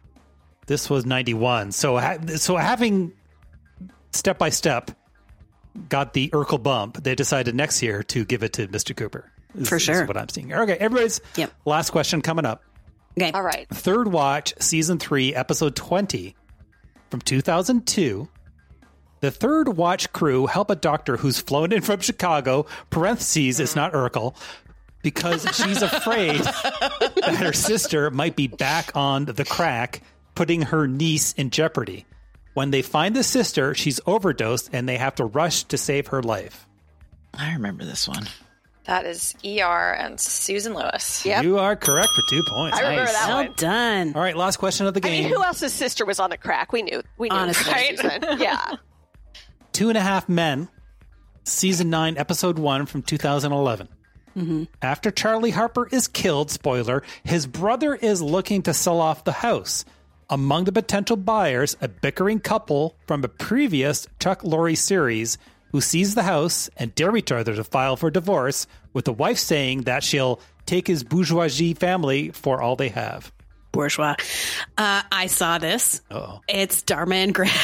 this was 91. So having Step by Step got the Urkel bump, they decided next year to give it to Mr. Cooper. For sure. Is what I'm seeing. Okay, everybody's last question coming up. Okay. All right. Third Watch, Season 3, Episode 20 from 2002. The Third Watch crew help a doctor who's flown in from Chicago, parentheses, it's not Urkel, because she's afraid that her sister might be back on the crack, putting her niece in jeopardy. When they find the sister, she's overdosed, and they have to rush to save her life. I remember this one. That is ER and Susan Lewis. Yep. You are correct for 2 points. I remember that Well one. done. All right, last question of the I game. mean, who else's sister was on the crack? We knew. Honestly. Right? Yeah. 2.5 Men, Season 9, Episode 1 from 2011. After Charlie Harper is killed, spoiler, his brother is looking to sell off the house. Among the potential buyers, a bickering couple from a previous Chuck Lorre series who sees the house and dare each other to file for divorce, with the wife saying that she'll take his bourgeoisie family for all they have. Bourgeois. I saw this. Uh-oh. It's Dharma and Greg.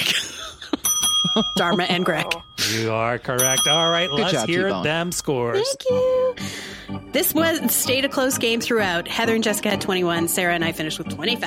Dharma and Greg. You are correct. All right, let's job, hear T-Bone. them scores. Thank you. This stayed a close game throughout. Heather and Jessica had 21. Sarah and I finished with 25.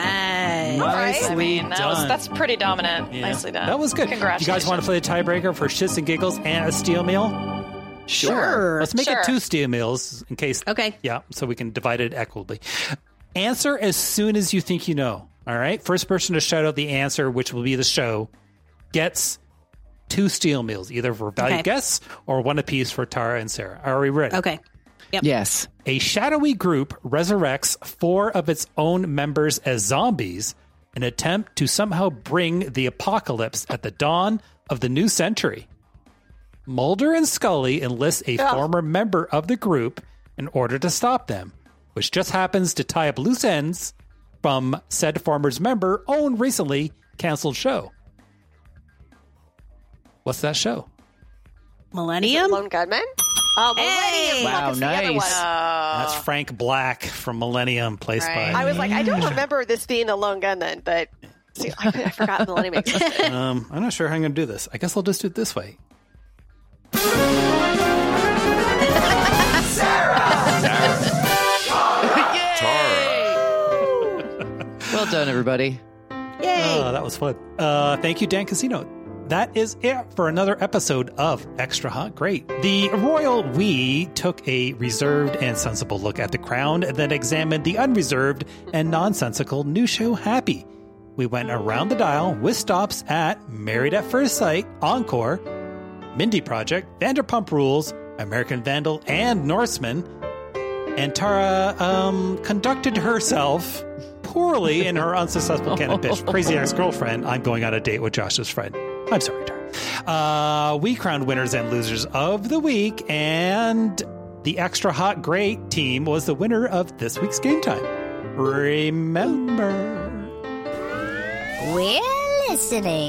I mean, that's pretty dominant. Yeah. Nicely done. That was good. Congratulations. You guys want to play the tiebreaker for shits and giggles and a steel meal? Sure. Let's make it 2 steel meals in case. Okay. Yeah, so we can divide it equitably. Answer as soon as you think you know. All right. First person to shout out the answer, which will be the show, gets 2 steel meals, either for value guests or 1 apiece for Tara and Sarah. Are we ready? Okay. Yep. Yes. A shadowy group resurrects 4 of its own members as zombies in an attempt to somehow bring the apocalypse at the dawn of the new century. Mulder and Scully enlist a former member of the group in order to stop them, which just happens to tie up loose ends from said former's member own recently canceled show. What's that show? Millennium? Lone Gunman? Oh, Millennium. Wow, That's the other one. nice. That's Frank Black from Millennium, placed by... I was like, I don't remember this being the Lone Gunman, but see, I forgot Millennium existed. I'm not sure how I'm going to do this. I guess I'll just do it this way. Well done, everybody. Yay! Oh, that was fun. Thank you, Dan Casino. That is it for another episode of Extra Hot Great. The Royal We took a reserved and sensible look at The Crown and then examined the unreserved and nonsensical new show Happy. We went around the dial with stops at Married at First Sight, Encore, Mindy Project, Vanderpump Rules, American Vandal, and Norseman. And Tara conducted herself poorly in her unsuccessful Canada pitch. Crazy Ex-Girlfriend, I'm going on a date with Josh's friend. I'm sorry, Tara. We crowned winners and losers of the week, and the Extra Hot Great team was the winner of this week's Game Time. Remember, we're listening.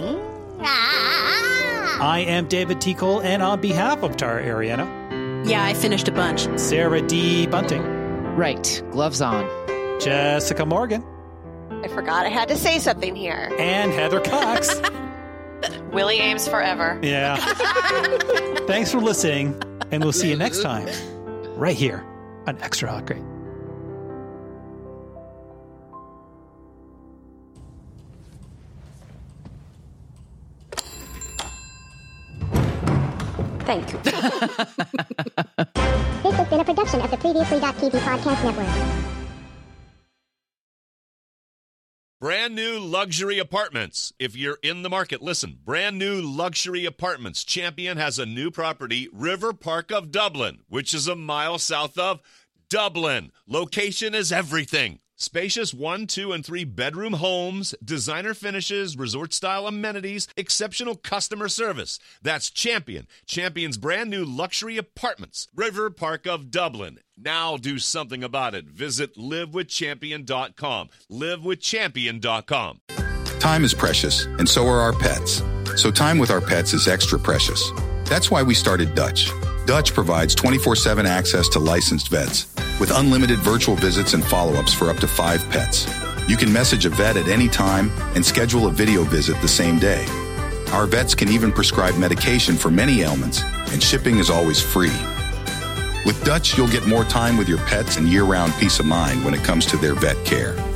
I am David T. Cole, and on behalf of Tara Ariano. Yeah, I finished a bunch. Sarah D. Bunting. Right. Gloves on. Jessica Morgan. I forgot I had to say something here. And Heather Cox. Willie Ames forever. Yeah. Thanks for listening, and we'll see you next time, right here on Extra Hot Great. Thank you. This has been a production of the Previously.tv podcast network. Brand new luxury apartments. If you're in the market, listen. Brand new luxury apartments. Champion has a new property, River Park of Dublin, which is a mile south of Dublin. Location is everything. Spacious 1, 2, and 3 bedroom homes, designer finishes, resort-style amenities, exceptional customer service. That's Champion. Champion's brand new luxury apartments. River Park of Dublin. Now do something about it. Visit livewithchampion.com. Livewithchampion.com. Time is precious, and so are our pets. So time with our pets is extra precious. That's why we started Dutch. Dutch provides 24/7 access to licensed vets with unlimited virtual visits and follow-ups for up to 5 pets. You can message a vet at any time and schedule a video visit the same day. Our vets can even prescribe medication for many ailments, and shipping is always free. With Dutch, you'll get more time with your pets and year-round peace of mind when it comes to their vet care.